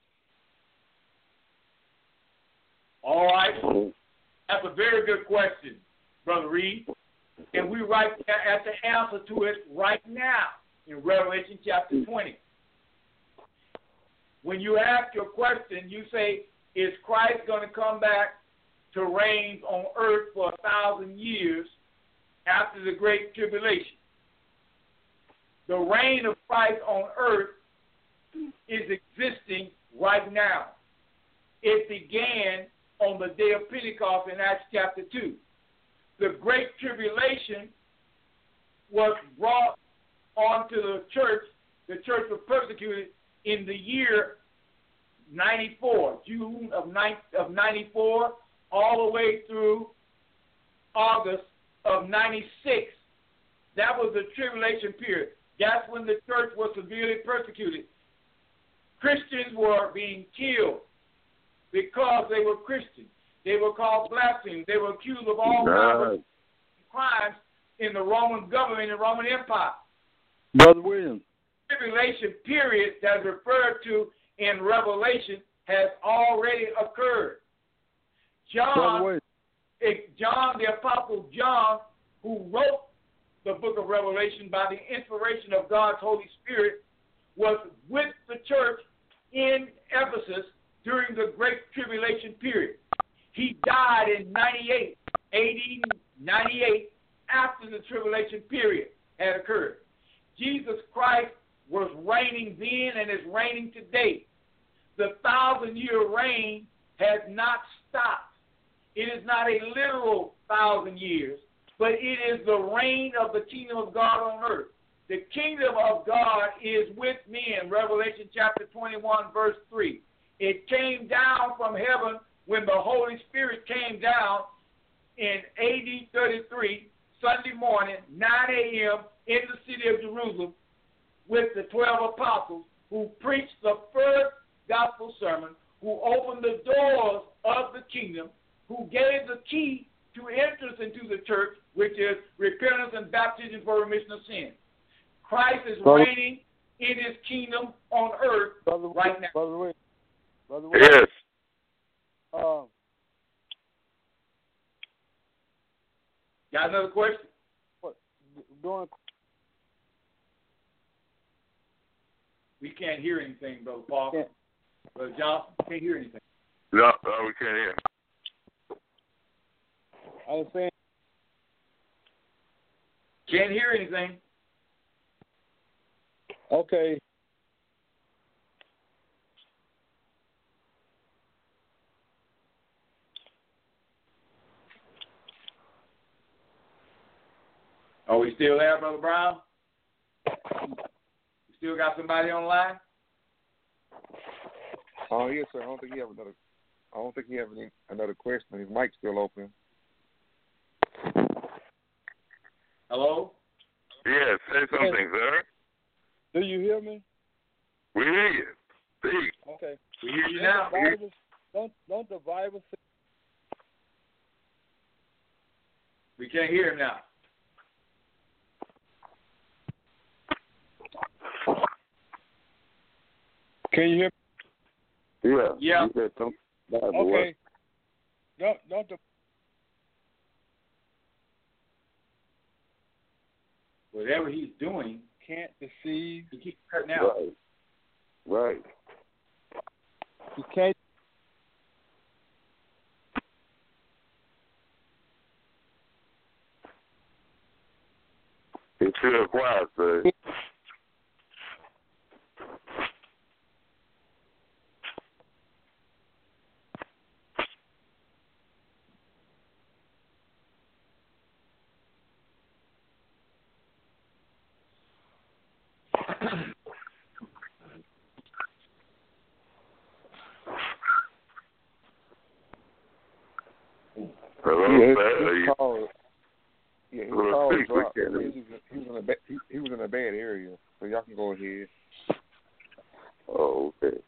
All right. That's a very good question, Brother Reed. And we're right there at the answer to it right now in Revelation chapter 20. When you ask your question, you say, is Christ going to come back to reign on earth for 1,000 years after the Great Tribulation? The reign of Christ on earth is existing right now. It began on the day of Pentecost in Acts chapter 2. The Great Tribulation was brought on to the church was persecuted in the year 94, June of 94, all the way through August of 96. That was the tribulation period. That's when the church was severely persecuted. Christians were being killed because they were Christians. They were called blasphemers. They were accused of all kinds of crimes in the Roman government and Roman Empire. Brother Williams. The tribulation period that's referred to in Revelation has already occurred. John, the Apostle John, who wrote the book of Revelation by the inspiration of God's Holy Spirit, was with the church in Ephesus during the Great Tribulation period. He died in 98, AD 98, after the tribulation period had occurred. Jesus Christ was reigning then and is reigning today. The 1,000-year reign has not stopped. It is not a literal 1,000 years, but it is the reign of the kingdom of God on earth. The kingdom of God is with men, Revelation chapter 21, verse 3. It came down from heaven when the Holy Spirit came down in AD 33, Sunday morning, 9 a.m., in the city of Jerusalem with the 12 apostles who preached the first gospel sermon, who opened the doors of the kingdom, who gave the key to entrance into the church, which is repentance and baptism for remission of sin. Christ is reigning in his kingdom on earth right now. Brother Williams. Yes. Got another question? We can't hear anything, Brother Paul. Yeah. Brother Johnson, can't hear anything. No, we can't hear. I was saying. Can't hear anything. Okay. Are we still there, Brother Brown? You still got somebody on the line? Oh yes, sir. I don't think he have another question. His mic's still open. Hello? Yes, say something, sir. Do you hear me? We hear you. Speak. Okay. We hear you now. Don't the Bible say? We can't hear him now. Can you hear me? Yeah. Yeah. You said something. Okay. Don't the Whatever he's doing, can't deceive. he keeps cutting out. Right. You can't. It's still quiet, sir. His call dropped. He was in a bad area, so y'all can go ahead. Oh, okay.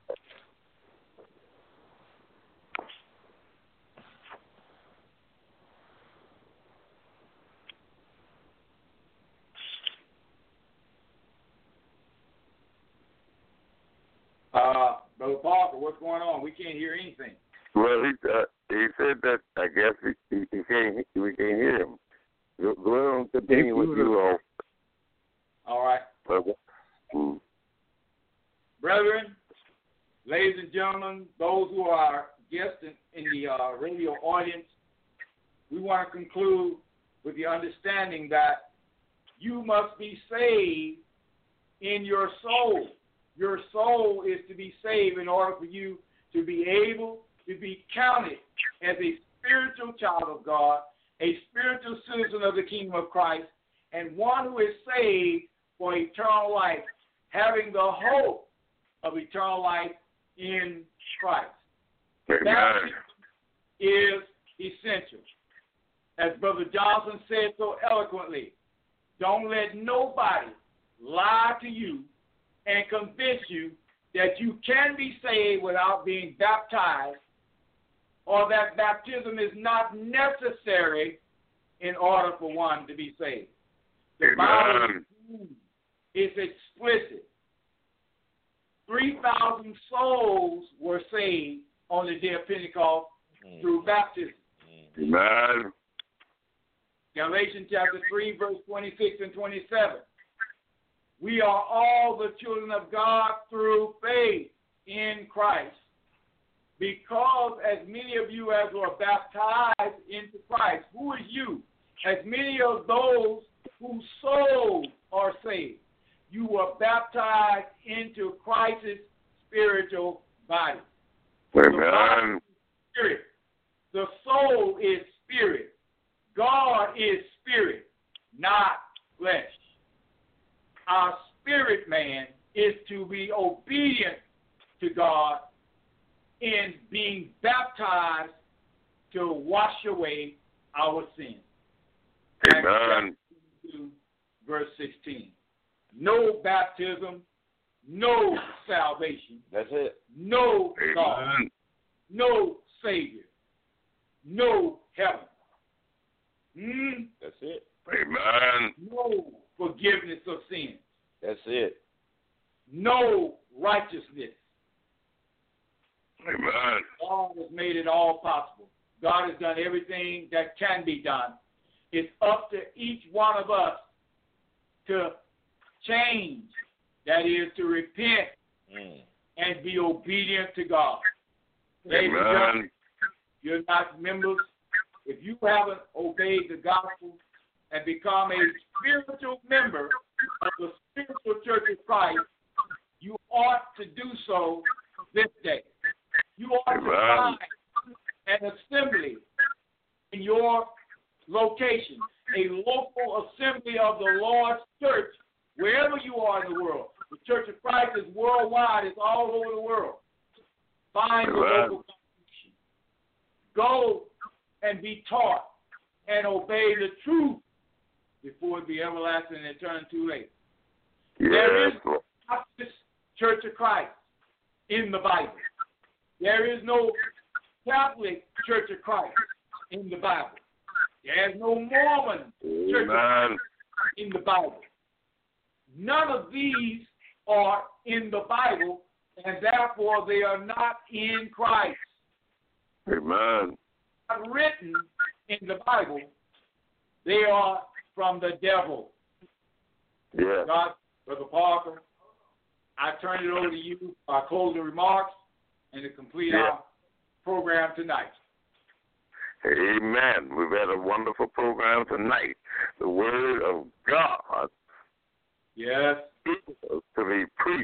Brother Parker, what's going on? We can't hear anything. Well, he said that I guess we can't hear him. Go on, continue with you all. All right. Brethren, ladies and gentlemen, those who are guests in the radio audience, we want to conclude with the understanding that you must be saved in your soul. Your soul is to be saved in order for you to be able to be counted as a spiritual child of God, a spiritual citizen of the kingdom of Christ, and one who is saved for eternal life, having the hope of eternal life in Christ. Baptism is essential. As Brother Johnson said so eloquently, don't let nobody lie to you and convince you that you can be saved without being baptized, or that baptism is not necessary in order for one to be saved. The Bible is explicit. 3,000 souls were saved on the day of Pentecost through baptism. Amen. Galatians chapter 3, verse 26 and 27. We are all the children of God through faith in Christ. Because as many of you as were baptized into Christ, who is you? As many of those whose souls are saved. You were baptized into Christ's spiritual body. Amen. The body is spirit. The soul is spirit. God is spirit, not flesh. Our spirit man is to be obedient to God in being baptized to wash away our sins. Amen. Verse 16. No baptism, no salvation. That's it. No Amen. God. No Savior. No heaven. That's it. Amen. No forgiveness of sins. That's it. No righteousness. Amen. God has made it all possible. God has done everything that can be done. It's up to each one of us to change. That is, to repent and be obedient to God. Amen. You're not members. If you haven't obeyed the gospel and become a spiritual member of the spiritual church of Christ, you ought to do so this day. You ought to find an assembly in your location, a local assembly of the Lord's church, wherever you are in the world. The Church of Christ is worldwide. It's all over the world. Find the local congregation. Go and be taught and obey the truth before it be everlasting and turn too late. There is no Baptist Church of Christ in the Bible. There is no Catholic Church of Christ in the Bible. There is no Mormon Church of Christ in the Bible. None of these are in the Bible, and therefore they are not in Christ. Amen. Not written in the Bible, they are from the devil. Yes. God, Brother Parker, I turn it over to you for our closing remarks and to complete our program tonight. Amen. We've had a wonderful program tonight. The Word of God Yes. to be preached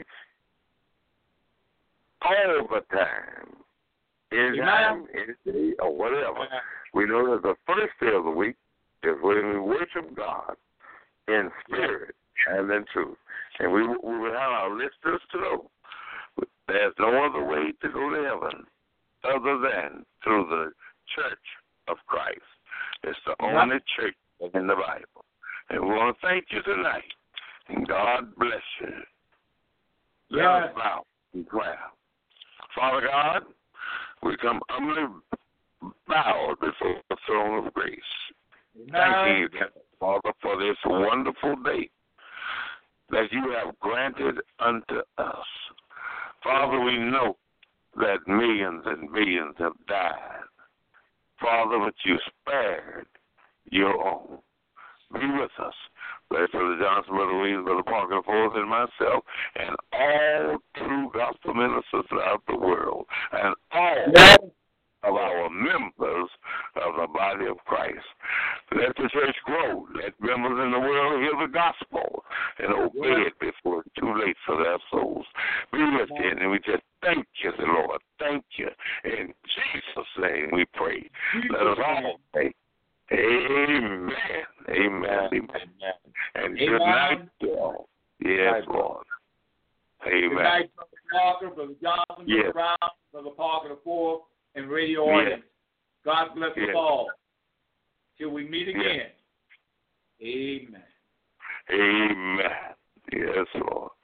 all the time. Anytime, any day, or whatever. Amen. We know that the first day of the week is when we worship God in spirit and in truth. And we will have our listeners to know there's no other way to go to heaven other than through the Church of Christ. It's the only church in the Bible. And we want to thank you tonight. And God bless you. Let us bow in prayer. Father God, we come humbly bowed before the throne of grace. Thank you, Father, for this wonderful day that you have granted unto us. Father, we know that millions and billions have died. Father, but you spared your own. Be with us. Bless Brother Johnson, Brother Williams, Brother Parker, Forth, and myself, and all true gospel ministers throughout the world, and all of our members of the body of Christ. Let the church grow. Let members in the world hear the gospel and obey it before it's too late for their souls. Be with you, and we just thank you, Lord. Thank you. In Jesus' name we pray. Let us all say, Amen. Amen. Amen. And good night to all. Brown, Brother Parker IV, and radio audience. God bless us all. Till we meet again. Amen. Amen. Yes, Lord.